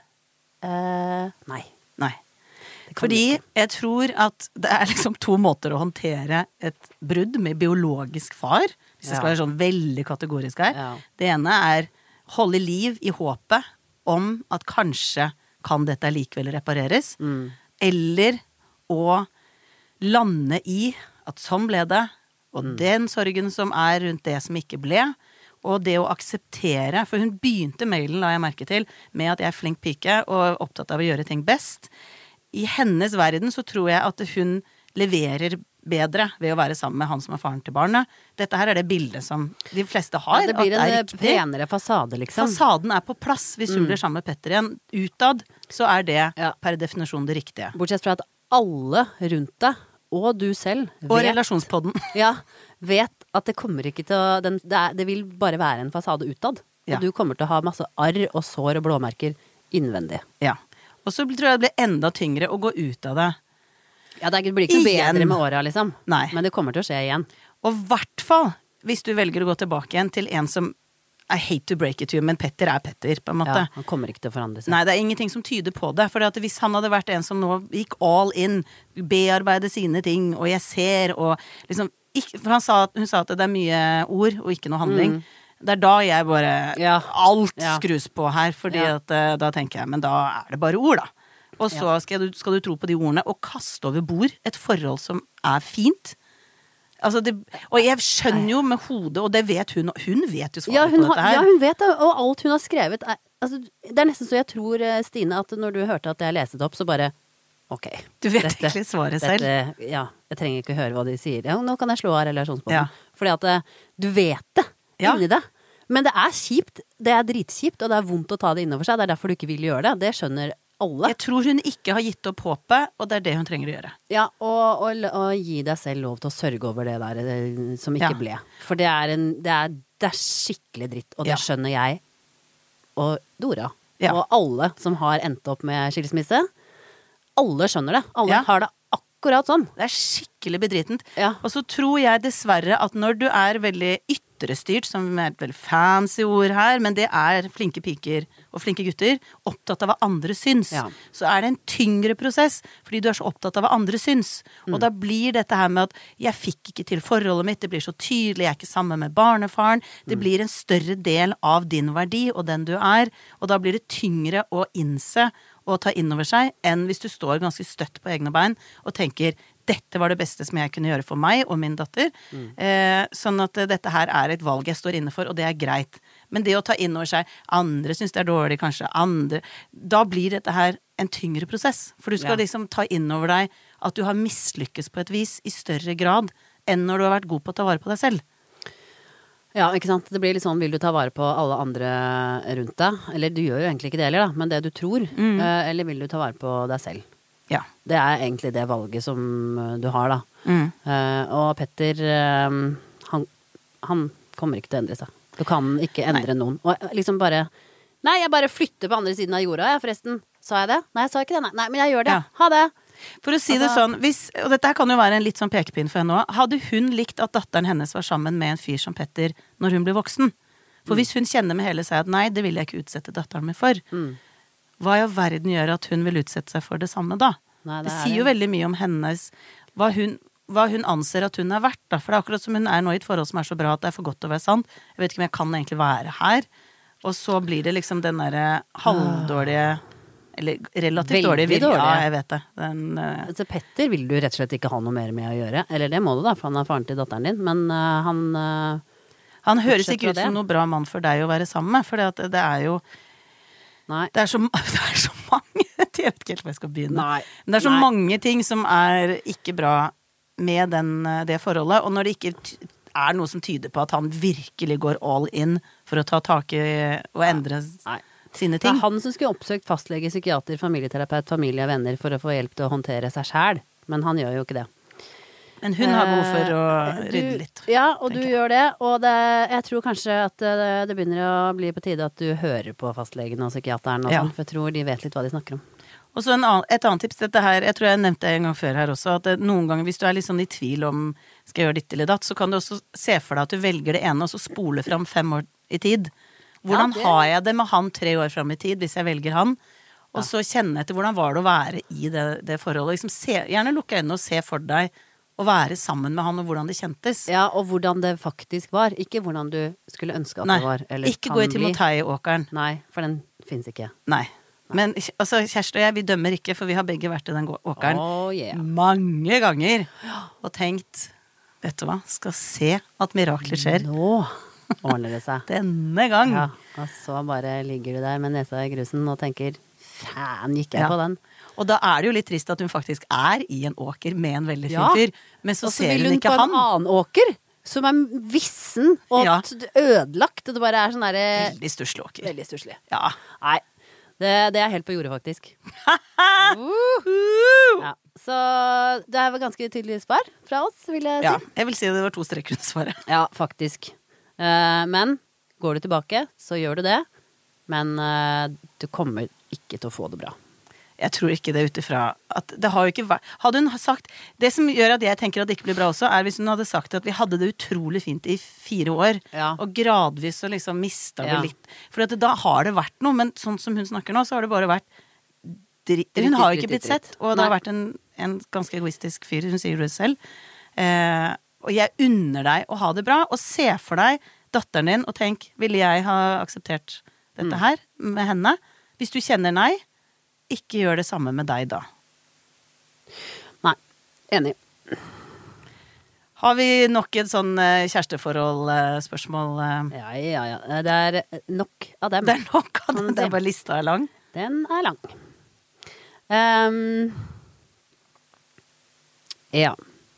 eh, Nei. Nei. Det kan vi Fordi ikke. jeg tror at det er liksom to måter å håndtere et brudd med biologisk far. Hvis jeg skal Ja. være sånn veldig kategorisk her. Ja. Det ene er holde liv i håpet om at kanskje kan dette likevel repareres. Mm. Eller å lande i at sånn ble det, og Mm. den sorgen som er rundt det som ikke ble, og det å akseptere, for hun begynte mailen, la jeg merke til, med at jeg er flink pike og opptatt av å gjøre ting best. I hennes verden så tror jeg at hun leverer bedre ved å være sammen med han som er faren til barnet. Dette her er det bildet som de fleste har, Ja, det blir at en det er eh, riktig. penere fasade, liksom. Fasaden er på plass hvis hun blir sammen med Petter igjen. Utad så er det Ja. per definisjon det riktige. Bortsett fra at alle rundt deg, og du selv, Og vet, relasjonspodden. ja, vet at det kommer ikke til å den, det, er, det vil bare være en fasade utad. Ja. Og du kommer til å ha masse arr og sår og blåmerker innvendig. Ja. Og så tror jeg det blir enda tyngre å gå ut av det. Ja, det blir ikke noe Igjen. bedre med åra, liksom. Nei. Men det kommer til å skje igjen. Og i hvert fall hvis du velger å gå tilbake igjen til en som I hate to break it to you, men Petter er Petter, på en måte. Ja, han kommer ikke til å forandre seg. Nei, det er ingenting som tyder på det, for at hvis han hadde vært en som nå gikk all in, bearbeide sine ting, og jeg ser, og liksom, ikke, for han sa, hun sa at det er mye ord, og ikke noe handling. Mm. Det er da jeg bare, ja. alt ja. skrus på her, fordi ja. at da tenker jeg, men da er det bare ord da. Og så ja. skal, du, skal du tro på de ordene, og kaste over bord et forhold som er fint. Altså det, og jeg skjønner jo med hodet, og det vet hun, hun vet jo svaret ja, på dette her. Ja, hun vet det, og alt hun har skrevet er, altså, det er nesten så jeg tror, Stine, at når du hørte at jeg leste det opp, så bare, ok. Du vet dette, egentlig svaret selv. Dette, ja, jeg trenger ikke høre hva de sier. Ja, nå kan jeg slå av relasjonsbåten. Ja. Fordi at du vet det, ja. inni det. Men det er kjipt, det er dritkjipt, og det er vondt å ta det innover seg. Det er derfor du ikke vil gjøre det, det skjønner alle. Jeg tror hun ikke har gitt opp håpet, og det er det hun trenger å gjøre. Ja, og, og, og gi deg selv lov til å sørge over det der det, som ikke ja. ble. For det er, en, det, er, det er skikkelig dritt, og det ja. skjønner jeg og Dora. Ja. Og alle som har endt opp med skilsmisse. Alle skjønner det. Alle ja. har det akkurat sånn. Det er skikkelig bedritent. Ja. Og så tror jeg dessverre at når du er veldig ytrestyrt, som er et veldig fancy ord her, men det er flinke piker og flinke gutter, opptatt av hva andre syns, ja. så er det en tyngre prosess, fordi du er så opptatt av hva andre syns. Mm. Og da blir dette her med at jeg fikk ikke til forholdet mitt, det blir så tydelig, jeg er ikke sammen med barnefaren, det mm. blir en større del av din verdi og den du er, og da blir det tyngre å innse og ta inn over seg, enn hvis du står ganske støtt på egne bein og tenker, dette var det beste som jeg kunne gjøre for meg og min datter. Mm. Eh, sånn at uh, dette her er et valg jeg står inne for, og det er greit. Men det å ta inn over seg, andre synes det er dårlig, kanskje andre, da blir dette her en tyngre prosess. For du skal ja. liksom ta inn over deg at du har mislykkes på et vis i større grad enn når du har vært god på å ta vare på deg selv. Ja, ikke sant? Det blir litt sånn, vil du ta vare på alle andre rundt deg? Eller du gjør jo egentlig ikke det heller da, men det du tror. Mm. Uh, eller vil du ta vare på deg selv? Ja. Det er egentlig det valget som du har da. Mm. Uh, og Petter, uh, han, han kommer ikke til å endre seg. Du kan ikke endre nei. noen. Og liksom bare, nei, jeg bare flytter på andre siden av jorda, ja, forresten. Sa jeg det? Nei, jeg sa ikke det. Nei, nei men jeg gjør det. Ja. Ha det. For å si altså, det sånn, hvis, og dette kan jo være en litt sånn pekepinn for henne også, hadde hun likt at datteren hennes var sammen med en fyr som Petter når hun blir voksen? For mm. hvis hun kjenner med hele seg at nei, det vil jeg ikke utsette datteren min for, mm. hva i verden gjør at hun vil utsette seg for det samme da? Nei, det, det sier jo veldig mye om hennes, hva hun, hva hun anser at hun er verdt da, for det er akkurat som hun er nå i et forhold som er så bra at det er for godt å være sant. Jeg vet ikke om jeg kan egentlig være her, og så blir det liksom den der halvdårlige eller relativt veldig dårlig vilje. Ja, jeg vet det. Den, uh... altså, Petter vil du rett og slett ikke ha noe mer med å gjøre. Eller det må du da, for han er faren til datteren din. Men uh, han... Uh, han høres ikke ut som noe bra mann for deg å være sammen med, for det, det er jo... Nei. Det er så, det er så mange... Jeg vet ikke helt hva jeg skal begynne. Nei. Men det er så Nei. mange ting som er ikke bra med den, det forholdet, og når det ikke er noe som tyder på at han virkelig går all in for å ta tak i og endre... Nei. sine ting. Det er han som skulle oppsøkt fastlege, psykiater, familieterapeut, familie og venner for å få hjelp til å håndtere seg selv, men han gjør jo ikke det. Men hun har behov for å rydde litt. Ja, og du gjør det, og det, jeg tror kanskje at det, det begynner å bli på tide at du hører på fastlegen og psykiateren og ja. sånn, for jeg tror de vet litt hva de snakker om. Og så en annen, et annet tips, dette her, jeg tror jeg nevnte det en gang før her også, at det, noen ganger hvis du er litt sånn i tvil om skal jeg gjøre ditt eller datt, så kan du også se for deg at du velger det ene og så spole fram fem år i tid. Hvordan ja, det... har jeg det med han tre år frem i tid, hvis jeg velger han? Og ja. så kjenne etter hvordan var det å være i det, det forholdet. Liksom se, gjerne lukke øynene og se for deg å være sammen med han, og hvordan det kjentes. Ja, og hvordan det faktisk var. Ikke hvordan du skulle ønske at Nei, det var. Eller ikke gå i Timotei-åkeren. Nei, for den finnes ikke. Nei. Men altså, Kjersti og jeg, vi dømmer ikke, for vi har begge vært i den åkeren oh, yeah. mange ganger. Og tenkt, vet du hva, skal se at mirakler skjer. Nå ordner det seg. Denne gang. Ja, og så bare ligger du der med nesa i grusen og tenker, fan, gikk jeg ja. på den. Og da er det jo litt trist at hun faktisk er i en åker med en veldig fin ja. fyr, men så, så ser hun, hun ikke han. Og så vil hun på en annen åker, som er vissen og ja. ødelagt, og det bare er sånn der... Veldig stusslig åker. Veldig stusslig. Ja. Nei, det, det er helt på jordet faktisk. uh. ja. Så det er vel ganske tydelig svar fra oss, vil jeg si. Ja, jeg vil si det var to strekker under svaret. Ja, faktisk. Uh, men går du tilbake, så gjør du det. Men uh, du kommer ikke til å få det bra. Jeg tror ikke det utifra at det har jo ikke vært Hadde hun sagt Det som gjør at jeg tenker at det ikke blir bra også, er hvis hun hadde sagt at vi hadde det utrolig fint i fire år, Ja. og gradvis så liksom mista Ja. vi litt. For at da har det vært noe, men sånn som hun snakker nå, så har det bare vært dri- Dritt, Hun har jo dritt, ikke blitt dritt, sett, og det har Nei. vært en, en ganske egoistisk fyr, hun sier det selv. Eh, og jeg unner deg å ha det bra, og se for deg datteren din, og tenk, ville jeg ha akseptert dette her med henne? Hvis du kjenner nei, ikke gjør det samme med deg da. Nei, enig. Har vi nok et sånn eh, kjæresteforhold-spørsmål? Eh, Ja, ja, ja. Det er nok av dem. det er nok av Kan den, man det si. er bare lista er lang. Den er lang. Ehm, ja.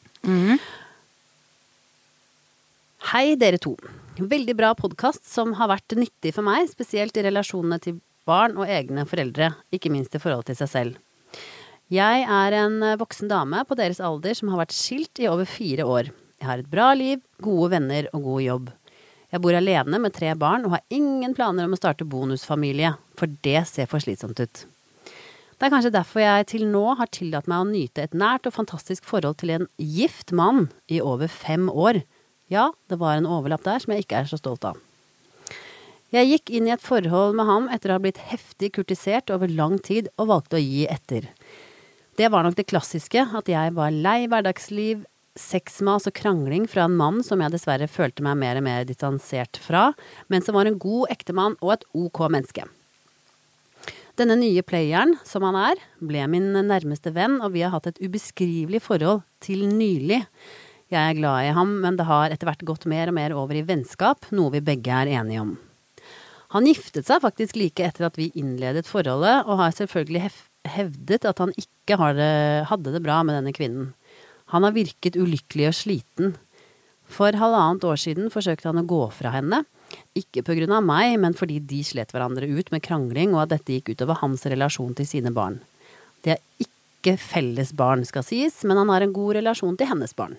Hei, dere to. Veldig bra podcast som har vært nyttig for meg, spesielt i relasjonene til barn og egne foreldre, ikke minst i forhold til seg selv. Jeg er en voksen dame på deres alder som har vært skilt i over fire år. Jeg har et bra liv, gode venner og god jobb. Jeg bor alene med tre barn og har ingen planer om å starte bonusfamilie, for det ser for slitsomt ut. Det er kanskje derfor jeg til nå har tillatt meg å nyte et nært og fantastisk forhold til en gift mann i over fem år. Ja, det var en overlapp der som jeg ikke er så stolt av. Jeg gikk inn i et forhold med ham etter å ha blitt heftig kurtisert over lang tid og valgte å gi etter. Det var nok det klassiske, at jeg var lei hverdagsliv, sexmas og krangling fra en mann som jeg dessverre følte meg mer og mer distansert fra, men som var en god ektemann og et ok menneske. Denne nye playeren, som han er, ble min nærmeste venn, og vi har hatt et ubeskrivelig forhold til nylig. Jeg er glad i ham, men det har etter hvert gått mer og mer over i vennskap, noe vi begge er enige om. Han giftet seg faktisk like etter at vi innledet forholdet, og har selvfølgelig hef- hevdet at han ikke har det, hadde det bra med denne kvinnen. Han har virket ulykkelig og sliten. For halvannet år siden forsøkte han å gå fra henne, ikke på grunn av meg, men fordi de slet hverandre ut med krangling, og at dette gikk utover hans relasjon til sine barn. Det er ikke felles barn, skal sies, men han har en god relasjon til hennes barn.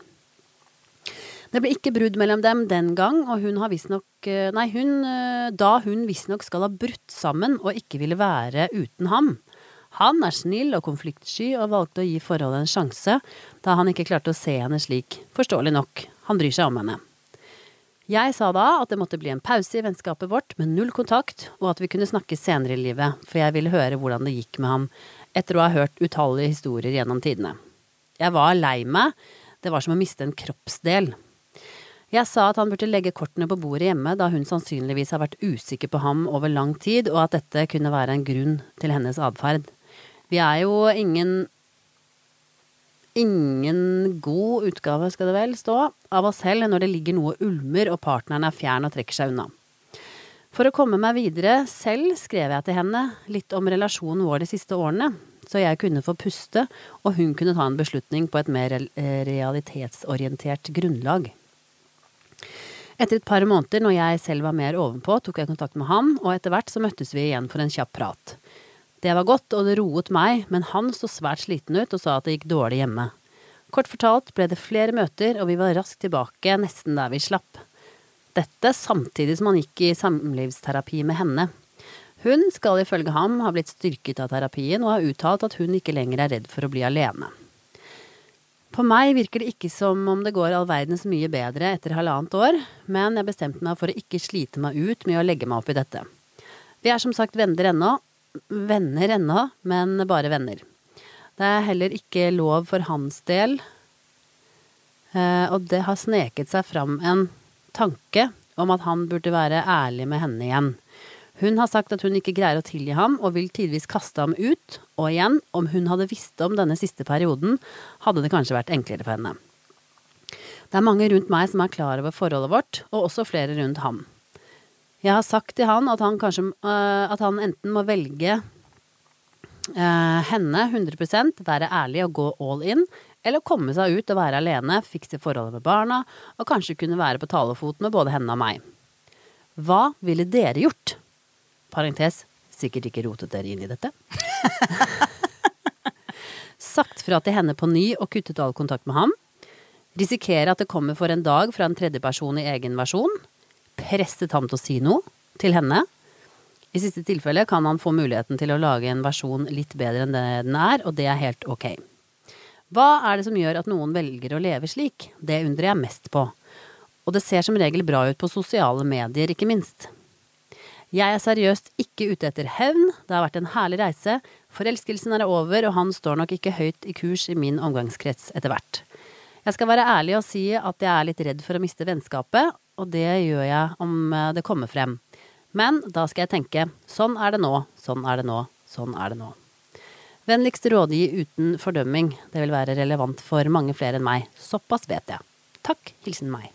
Det ble ikke brudd mellom dem den gang, og hun har visstnok, nei, hun, da hun visstnok skal ha brutt sammen og ikke ville være uten ham. Han er snill og konfliktsky og valgte å gi forholdet en sjanse, da han ikke klarte å se henne slik. Forståelig nok, han bryr seg om henne. Jeg sa da at det måtte bli en pause i vennskapet vårt med null kontakt, og at vi kunne snakke senere i livet, for jeg ville høre hvordan det gikk med ham, etter å ha hørt utallige historier gjennom tidene. Jeg var lei meg, det var som å miste en kroppsdel. Jeg sa at han burde legge kortene på bordet hjemme, da hun sannsynligvis har vært usikker på ham over lang tid, og at dette kunne være en grunn til hennes adferd. Vi er jo ingen ingen god utgave, skal det vel stå, av oss selv når det ligger noe ulmer og partneren er fjern og trekker seg unna. For å komme meg videre selv skrev jeg til henne litt om relasjonen vår de siste årene, så jeg kunne få puste, og hun kunne ta en beslutning på et mer realitetsorientert grunnlag. Etter et par måneder, når jeg selv var mer ovenpå, tok jeg kontakt med ham, og etter hvert så møttes vi igjen for en kjapp prat. Det var godt, og det roet meg, men han så svært sliten ut og sa at det gikk dårlig hjemme. Kort fortalt ble det flere møter, og vi var raskt tilbake nesten der vi slapp. Dette samtidig som han gikk i samlivsterapi med henne. Hun skal ifølge ham ha blitt styrket av terapien og har uttalt at hun ikke lenger er redd for å bli alene. På meg virker det ikke som om det går all verdens mye bedre etter halvannet år, men jeg bestemte meg for å ikke slite meg ut med å legge meg opp i dette. Vi er som sagt venner ennå, venner ennå, men bare venner. Det er heller ikke lov for hans del, og det har sneket seg fram en tanke om at han burde være ærlig med henne igjen. Hun har sagt at hun ikke greier å tilgi ham, og vil tidvis kaste ham ut, og igjen, om hun hadde visst om denne siste perioden, hadde det kanskje vært enklere for henne. Det er mange rundt meg som er klar over forholdet vårt, og også flere rundt ham. Jeg har sagt til han at han kanskje, uh, at han enten må velge uh, henne hundre prosent, være ærlig og gå all in, eller komme seg ut og være alene, fikse forholdet med barna, og kanskje kunne være på talefot med både henne og meg. Hva ville dere gjort? Parentes, sikkert ikke rotet dere inn i dette. Sagt fra til henne på ny og kuttet all kontakt med ham. Risikere at det kommer for en dag fra en tredje person i egen versjon. Presset ham til å si noe til henne. I siste tilfelle kan han få muligheten til å lage en versjon litt bedre enn det den er, og det er helt ok. Hva er det som gjør at noen velger å leve slik? Det undrer jeg mest på. Og det ser som regel bra ut på sosiale medier, ikke minst. Jeg er seriøst ikke ute etter hevn, det har vært en herlig reise, forelskelsen er over, og han står nok ikke høyt i kurs i min omgangskrets etter hvert. Jeg skal være ærlig og si at jeg er litt redd for å miste vennskapet, og det gjør jeg om det kommer frem. Men da skal jeg tenke, sånn er det nå, sånn er det nå, sånn er det nå. Vennligst rådgi uten fordømming, det vil være relevant for mange flere enn meg. Såpass vet jeg. Takk, hilsen meg.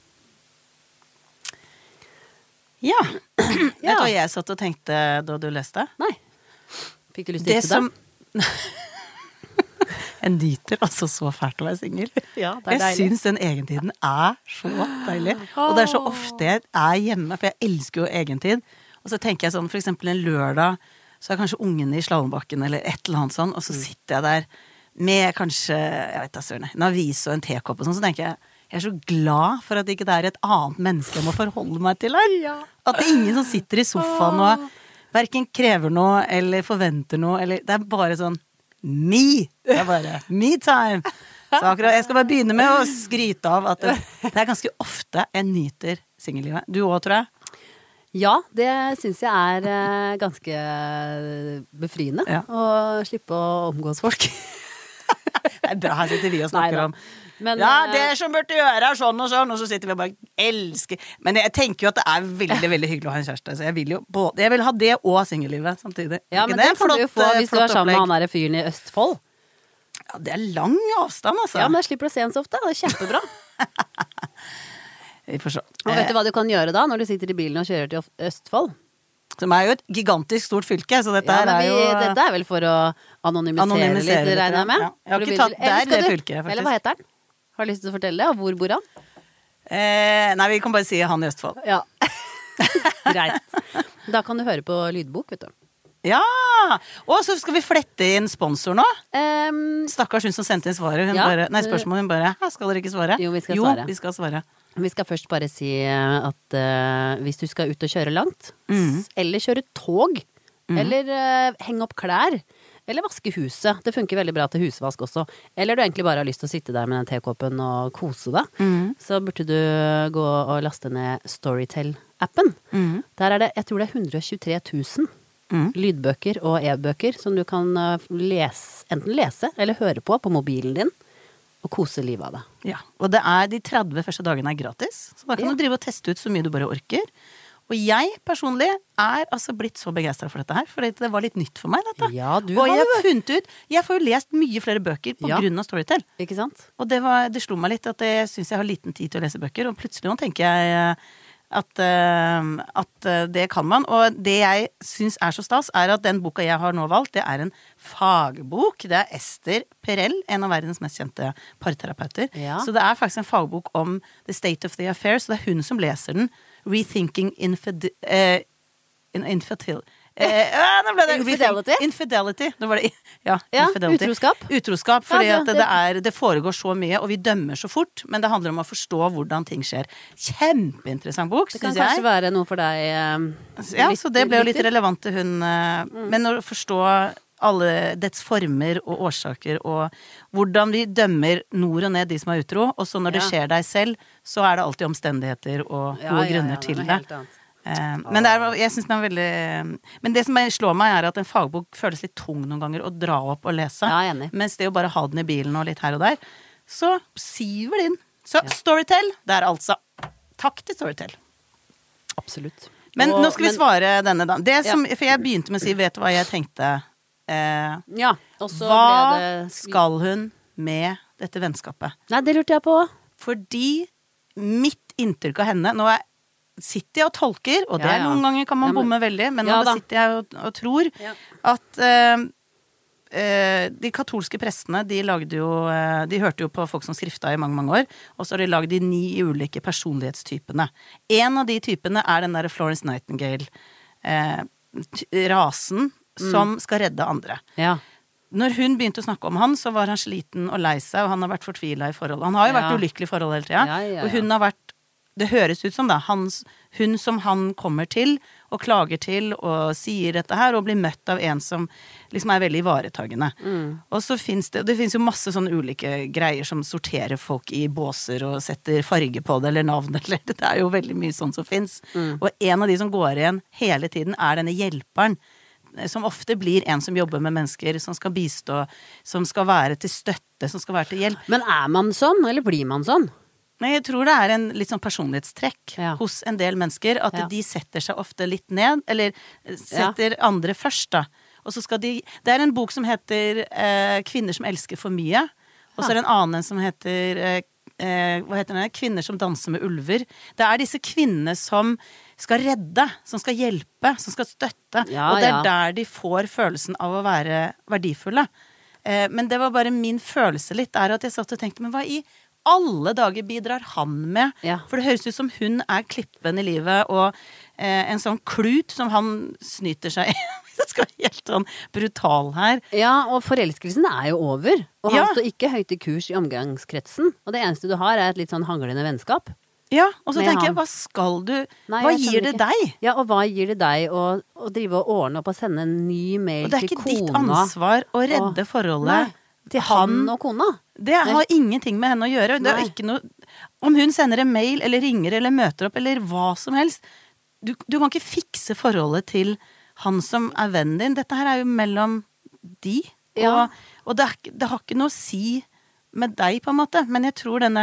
Ja, vet du hva jeg satt og tenkte da du leste? Nei. Fikk du lyst til å gjøre det? En nyter altså så fælt å være single. Ja, det er jeg deilig. synes den egentiden er så deilig. Og det er så ofte jeg er hjemme, for jeg elsker jo egentid. Og så tenker jeg sånn, for eksempel en lørdag, så er kanskje ungen i slalombakken eller et eller annet sånn, og så sitter jeg der med kanskje, jeg vet da søren, en avis og en tekopp og sånn, så tenker jeg, jeg er så glad for at det ikke er et annet menneske jeg må forholde meg til her. Ja. At det er ingen som sitter i sofaen og hverken krever noe eller forventer noe, eller det er bare sånn, me! Det er bare me time! Så akkurat, jeg skal bare begynne med å skryte av at det, det er ganske ofte jeg nyter singellivet. Du også, tror jeg? Ja, det synes jeg er eh, ganske befriende ja. Å slippe å omgås folk. Det er bra, her sitter vi og snakker om Men, ja, det som burde gjøre er sånn og sånn, og så sitter vi og bare elsker. Men jeg tenker jo at det er veldig, veldig hyggelig å ha en kjæreste, så jeg vil jo både, jeg vil ha det og singellivet samtidig. Ja, men det, det kan flott, du jo få hvis du er sammen med han der fyren i Østfold. Ja, det er lang avstand, altså. Ja, men jeg slipper å se en så ofte, det er kjempebra. Vi får se. Og vet du hva du kan gjøre da, når du sitter i bilen og kjører til Østfold? Som er jo et gigantisk stort fylke, så dette ja, her er jo... Dette er vel for å anonymisere, anonymisere litt, regner jeg med? Ja. Jeg har ikke tatt der det fylket, faktisk. Eller hva heter den? Har du lyst til å fortelle det? Og hvor bor han? Eh, nei, vi kan bare si han i Østfold. Ja. Greit. Da kan du høre på lydbok, vet du. Ja! Og så skal vi flette inn sponsor nå. Um, Stakkars hun som sendte inn svaret. Hun ja, bare, nei, spørsmålet hun bare, skal dere ikke svare? Jo, vi skal jo, svare. vi skal svare. Vi skal først bare si at uh, hvis du skal ut og kjøre langt, mm. eller kjøre tog, mm. eller uh, henge opp klær, eller vaske huset. Det funker veldig bra til husvask også. Eller du egentlig bare har lyst til å sitte der med den tekoppen og kose deg. Mm. Så burde du gå og laste ned Storytel-appen. Mm. Der er det, jeg tror det er hundre og tjuetre tusen mm. lydbøker og e-bøker som du kan lese, enten lese eller høre på på mobilen din. Og kose livet av det. Ja, og det er de tretti første dagene er gratis. Så da kan ja. Du drive og teste ut så mye du bare orker. Og jeg personlig er altså blitt så begeistret for dette her, for det var litt nytt for meg dette. Ja, du og har jeg har funnet ut, jeg får jo lest mye flere bøker på ja. Grunn av Storytel. Ikke sant? Og det, var, det slo meg litt at jeg synes jeg har liten tid til å lese bøker, og plutselig nå tenker jeg at, uh, at det kan man. Og det jeg synes er så stas, er at den boka jeg har nå valgt, det er en fagbok. Det er Esther Perel, en av verdens mest kjente parterapeuter. Ja. Så det er faktisk en fagbok om The State of the Affair, så det er hun som leser den. Rethinking infid- uh, infertility. Eh, nå ble det Infidelity? Infidelity. Nå var det, ja, ja infidelity. Utroskap. Utroskap, fordi ja, det, at det, er, det foregår så mye, og vi dømmer så fort, men det handler om å forstå hvordan ting skjer. Kjempeinteressant bok, synes jeg. Det kan kanskje være noe for deg. Eh, ja, så det ble jo litt relevant til hun, eh, mm. men å forstå alle dets former og årsaker, og hvordan vi dømmer nord og ned de som er utro, og så når det ja. skjer deg selv, så er det alltid omstendigheter og ja, gode ja, grunner ja, til det. det. Uh, men det er, jeg synes den er veldig Men det som slår meg er at en fagbok føles litt tung noen ganger å dra opp og lese, ja, mens det å bare ha den i bilen og litt her og der, så siver det inn. Så ja. Storytel, det er altså takk til Storytel. Absolutt. Men og, nå skal vi men, svare denne da det som, ja. For jeg begynte med å si, vet du hva jeg tenkte uh, ja, og så hva ble det... skal hun med dette vennskapet? Nei, det lurte jeg på. Fordi mitt inntrykk av henne, nå er sitter jeg og tolker, og det ja, er ja. noen ganger kan man ja, men, bomme veldig, men ja, nå sitter jeg og, og tror ja. at uh, uh, de katolske prestene, de lagde jo uh, de hørte jo på folk som skrifta i mange, mange år, og så har de lagd de ni ulike personlighetstypene. En av de typene er den der Florence Nightingale uh, rasen mm. som skal redde andre. Ja. Når hun begynte å snakke om han, så var han sliten og lei seg, og han har vært fortvilet i forhold. Han har jo ja. vært ulykkelig i forhold hele tiden, ja, ja, ja. og hun har vært det høres ut som da, hans, hun som han kommer til, og klager til, og sier dette her, og blir møtt av en som liksom er veldig ivaretagende. Mm. Og så finnes det, det finnes jo masse sånne ulike greier som sorterer folk i båser, og setter farge på det, eller navn, eller det er jo veldig mye sånn som finnes. Mm. Og en av de som går igjen hele tiden er denne hjelperen, som ofte blir en som jobber med mennesker, som skal bistå, som skal være til støtte, som skal være til hjelp. Men er man sånn, eller blir man sånn? Nei, jeg tror det er en litt sånn personlighetstrekk ja. hos en del mennesker, at ja. de setter seg ofte litt ned, eller setter ja. andre først da. Og så skal de, det er en bok som heter eh, Kvinner som elsker for mye, og så er det en annen som heter, eh, hva heter den? Kvinner som danser med ulver. Det er disse kvinnene som skal redde, som skal hjelpe, som skal støtte, ja, og det er ja. der de får følelsen av å være verdifulle. Eh, men det var bare min følelse litt, er at jeg satt og tenkte, men hva i alle dager bidrar han med, ja. for det høres ut som hun er klippen i livet, og eh, en sånn klut som han snyter seg i. Det skal være helt sånn brutal her. Ja, og forelskelsen er jo over, og han ja. står ikke høyt i kurs i omgangskretsen, og det eneste du har er et litt sånn hanglende vennskap. Ja, og så tenker han. jeg, hva skal du, Nei, hva gir det ikke. deg? Ja, og hva gir det deg å, å drive og ordne opp og sende en ny mail til kona? Og det er ikke kona, ditt ansvar å redde og, forholdet. Nei. Til han, han og kona? Det har ingenting med henne å gjøre. Det er ikke noe, om hun sender en mail, eller ringer, eller møter opp, eller hva som helst. Du, du kan ikke fikse forholdet til han som er vennen din. Dette her er jo mellom de. Ja. Og, og det, er, det har ikke noe å si med deg, på en måte. Men jeg tror denne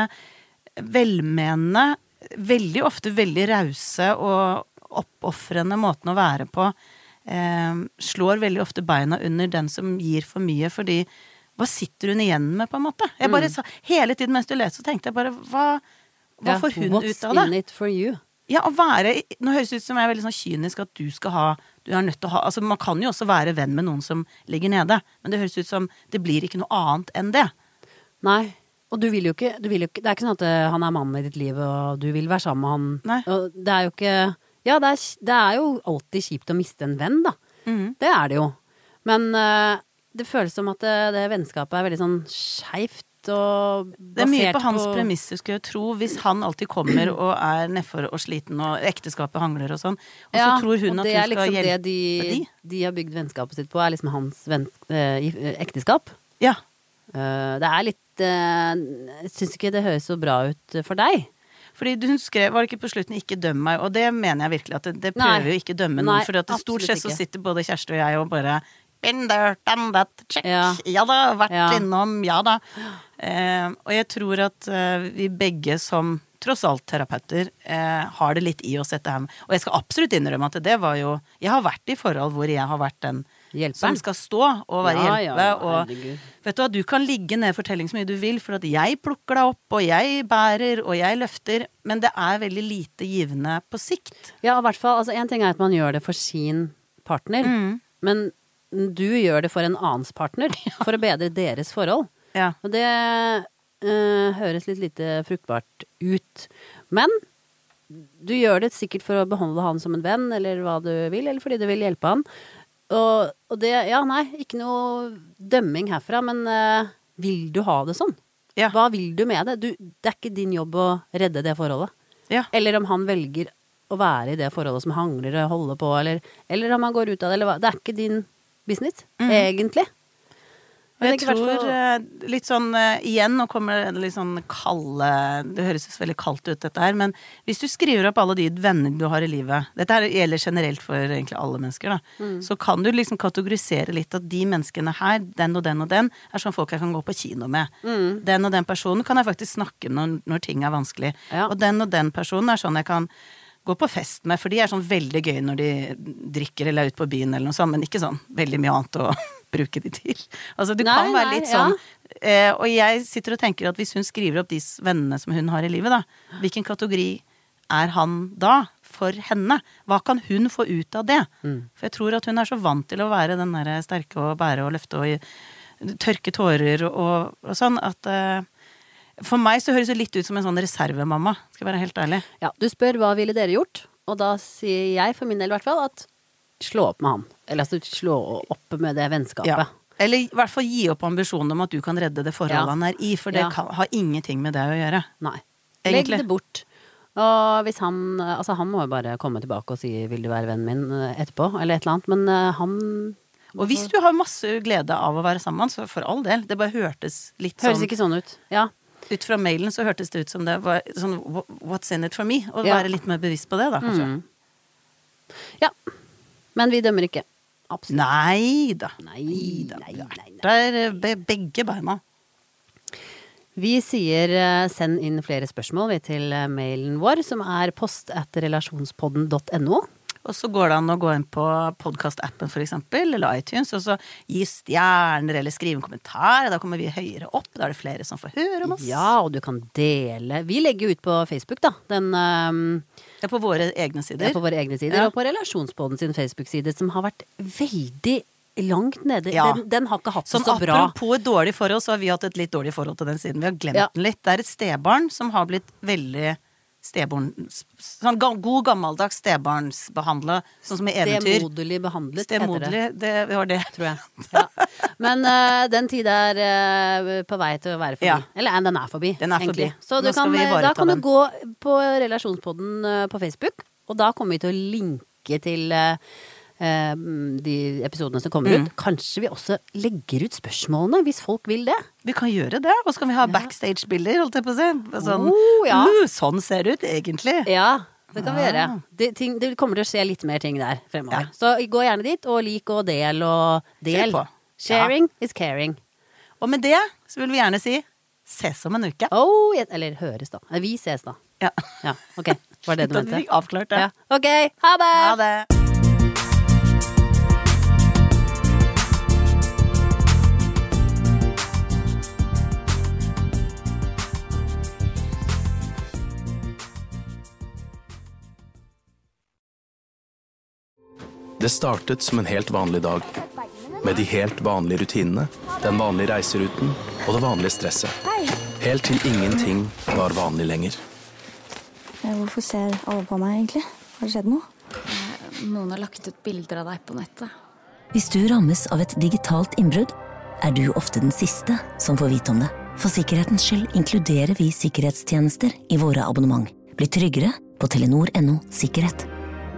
velmenende, veldig ofte veldig rause og oppoffrende måten å være på, eh, slår veldig ofte beina under den som gir for mye, fordi hva sitter hun igjen med, på en måte? Jeg bare sa, hele tiden mens du leser, så tenkte jeg bare, hva, hva ja, får hun ut av det? What's in it for you? Ja, å være, nå høres det ut som jeg er veldig sånn kynisk at du skal ha, du er nødt til å ha, altså man kan jo også være venn med noen som ligger nede, men det høres ut som det blir ikke noe annet enn det. Nei, og du vil jo ikke, du vil jo ikke, det er ikke sånn at han er mannen i ditt liv, og du vil være sammen med han. Nei. Og det er jo ikke, ja, det er, det er jo alltid kjipt å miste en venn, da. Mm. Det er det jo. Men det føles som at det, det vennskapet er veldig sånn skjevt og basert på... Det er mye på hans premisser, skulle jeg tro, hvis han alltid kommer og er nedfor og sliten og ekteskapet hangler og sånn, og ja, så tror hun at hun skal liksom hjelpe de. Det de har bygd vennskapet sitt på, er liksom hans venn, eh, ekteskap. Ja. Uh, det er litt uh, jeg synes ikke det høres så bra ut for deg. Fordi hun skrev, var det ikke på slutten ikke døm meg, og det mener jeg virkelig at det, det prøver jo ikke dømme noen, for at det stort sett så sitter både Kjersti og jeg og bare been there, done that, check, ja, ja da, vært ja. innom, ja da. Eh, og jeg tror at eh, vi begge som tross alt terapeuter eh, har det litt i oss dette her. Og jeg skal absolutt innrømme at det var jo, jeg har vært i forhold hvor jeg har vært den Hjelpen. som skal stå og være ja, hjelpe, ja, og vet du hva, du kan ligge ned fortelling så mye du vil, for at jeg plukker deg opp, og jeg bærer, og jeg løfter, men det er veldig lite givende på sikt. Ja, i hvert fall, altså en ting er at man gjør det for sin partner, mm. men du gjør det for en annens partner, ja. for å bedre deres forhold. Ja. Og det øh, høres litt lite fruktbart ut. Men du gjør det sikkert for å behandle han som en venn, eller hva du vil, eller fordi du vil hjelpe han. Og, og det, ja, nei, ikke noe dømming herfra, men øh, vil du ha det sånn? Ja. Hva vil du med det? Du, det er ikke din jobb å redde det forholdet. Ja. Eller om han velger å være i det forholdet som hangler og holder på, eller, eller om han går ut av det, eller hva. Det er ikke din business, mm. egentlig. Jeg, jeg tror for... litt sånn, igjen, nå kommer det litt sånn kalde, det høres veldig kaldt ut dette her, men hvis du skriver opp alle de venner du har i livet, dette her gjelder generelt for egentlig alle mennesker da, mm. så kan du liksom kategorisere litt at de menneskene her, den og den og den, er sånn folk jeg kan gå på kino med. Mm. Den og den personen kan jeg faktisk snakke med når, når ting er vanskelig. Ja. Og den og den personen er sånn jeg kan gå på fest med, for de er sånn veldig gøy når de drikker eller er ute på byen eller noe sånt, men ikke sånn veldig mye annet å bruke de til. Altså, du nei, kan være litt nei, sånn, ja. eh, og jeg sitter og tenker at hvis hun skriver opp de vennene som hun har i livet da, hvilken kategori er han da for henne? Hva kan hun få ut av det? Mm. For jeg tror at hun er så vant til å være den der sterke og bære og løfte og tørke tårer og, og sånn, at... Eh, for meg så høres det litt ut som en sånn reservemamma, skal jeg være helt ærlig. Ja, du spør hva ville dere gjort, og da sier jeg for min del i hvert fall at slå opp med han. Eller altså slå opp med det vennskapet. Ja. Eller i hvert fall gi opp ambisjonen om at du kan redde det forholdet ja. han er i, for det ja. kan, har ingenting med det å gjøre. Nei. Egentlig. Legg det bort. Og hvis han, altså han må jo bare komme tilbake og si vil du være vennen min etterpå, eller et eller annet, men uh, han... Og hvis du har masse glede av å være sammen, så for all del, det bare hørtes litt sånn... Høres ikke sånn ut, ja. Ut fra mailen så hørtes det ut som det var sånn, what's in it for me? Og Ja. være litt mer bevisst på det da, kanskje. Mm. Ja, men vi dømmer ikke. Absolutt. Nei da. Nei, da. nei, nei, nei. Der er be- begge beina. Vi sier eh, send inn flere spørsmål vi, til eh, mailen vår, som er post at relasjonspodden punktum no. Og så går det an å gå inn på podcast-appen for eksempel, eller iTunes, og så gi stjerner eller skrive en kommentar. Da kommer vi høyere opp, da er det flere som får høre om oss. Ja, og du kan dele. Vi legger ut på Facebook da, den... Um, Ja, på våre egne sider. Ja, på våre egne sider, Ja. og på Relasjonspodden sin Facebook-side, som har vært veldig langt nede. Ja. Den, den har ikke hatt Sånn det så bra. apropos et dårlig forhold, så har vi hatt et litt dårlig forhold til den siden. Vi har glemt Ja. den litt. Det er et stebarn som har blitt veldig stebarn... Sånn ga- god gammeldags stebarnsbehandlet, sånn som i eventyr. Stemoderlig behandlet, heter det. Stemoderlig, det var det. Tror jeg. Ja. Men uh, den tid er uh, på vei til å være forbi. Ja. Eller den er forbi, Den er egentlig. forbi. Så du Nå skal kan, vi ivareta da kan den. du gå på Relasjonspodden uh, på Facebook, og da kommer vi til å linke til uh, uh, de episodene som kommer Mm. ut. Kanskje vi også legger ut spørsmålene, hvis folk vil det. Vi kan gjøre det. Og så kan vi ha backstage-bilder, holdt jeg på å si. Sånn, Oh, ja. uh, sånn ser det ut, egentlig. Ja, det kan vi Ah. gjøre. Det, ting, det kommer til å skje litt mer ting der fremover. Ja. Så gå gjerne dit, og lik og del og del. Kjør på. Sharing is caring. Og med det så vil vi gjerne si ses om en uke. Oh, yes. Eller høres da. Nei, vi ses da. Ja. Ja, ok. Var det det du Da mente? fikk vi avklart det. Ja. Ok, ha det! Ha det! Det startet som en helt vanlig dag, med de helt vanlige rutinene, den vanlige reiseruten og det vanlige stresset. Helt til ingenting var vanlig lenger. Hvorfor ser alle på meg egentlig? Har det skjedd noe? Noen har lagt ut bilder av deg på nettet. Hvis du rammes av et digitalt innbrudd, er du ofte den siste som får vite om det. For sikkerhetens skyld inkluderer vi sikkerhetstjenester i våre abonnement. Bli tryggere på telenor punktum no sikkerhet.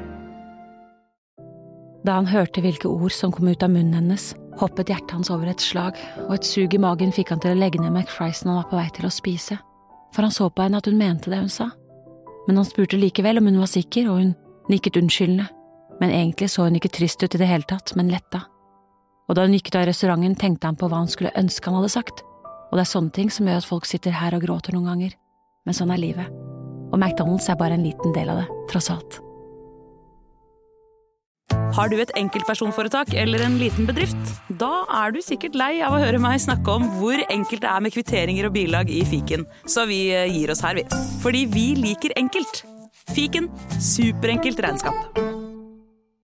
Da han hørte hvilke ord som kom ut av munnen hennes, hoppet hjertet hans over et slag, og et sug i magen fikk han til å legge ned McFriesen han var på vei til å spise. For han så på henne at hun mente det hun sa. Men han spurte likevel om hun var sikker, og hun nikket unnskyldende. Men egentlig så hun ikke trist ut i det hele tatt, men letta. Og da hun gikk ut av restauranten, tenkte han på hva han skulle ønske han hadde sagt. Og det er sånne ting som gjør at folk sitter her og gråter noen ganger. Men sånn er livet. Og McDonald's er bare en liten del av det, tross alt. Har du et enkeltpersonforetak eller en liten bedrift? Da er du sikkert lei av å høre meg snakke om hvor enkelt det er med kvitteringer og bilag i fiken. Så vi gir oss her, vi. Fordi vi liker enkelt. Fiken, superenkelt regnskap.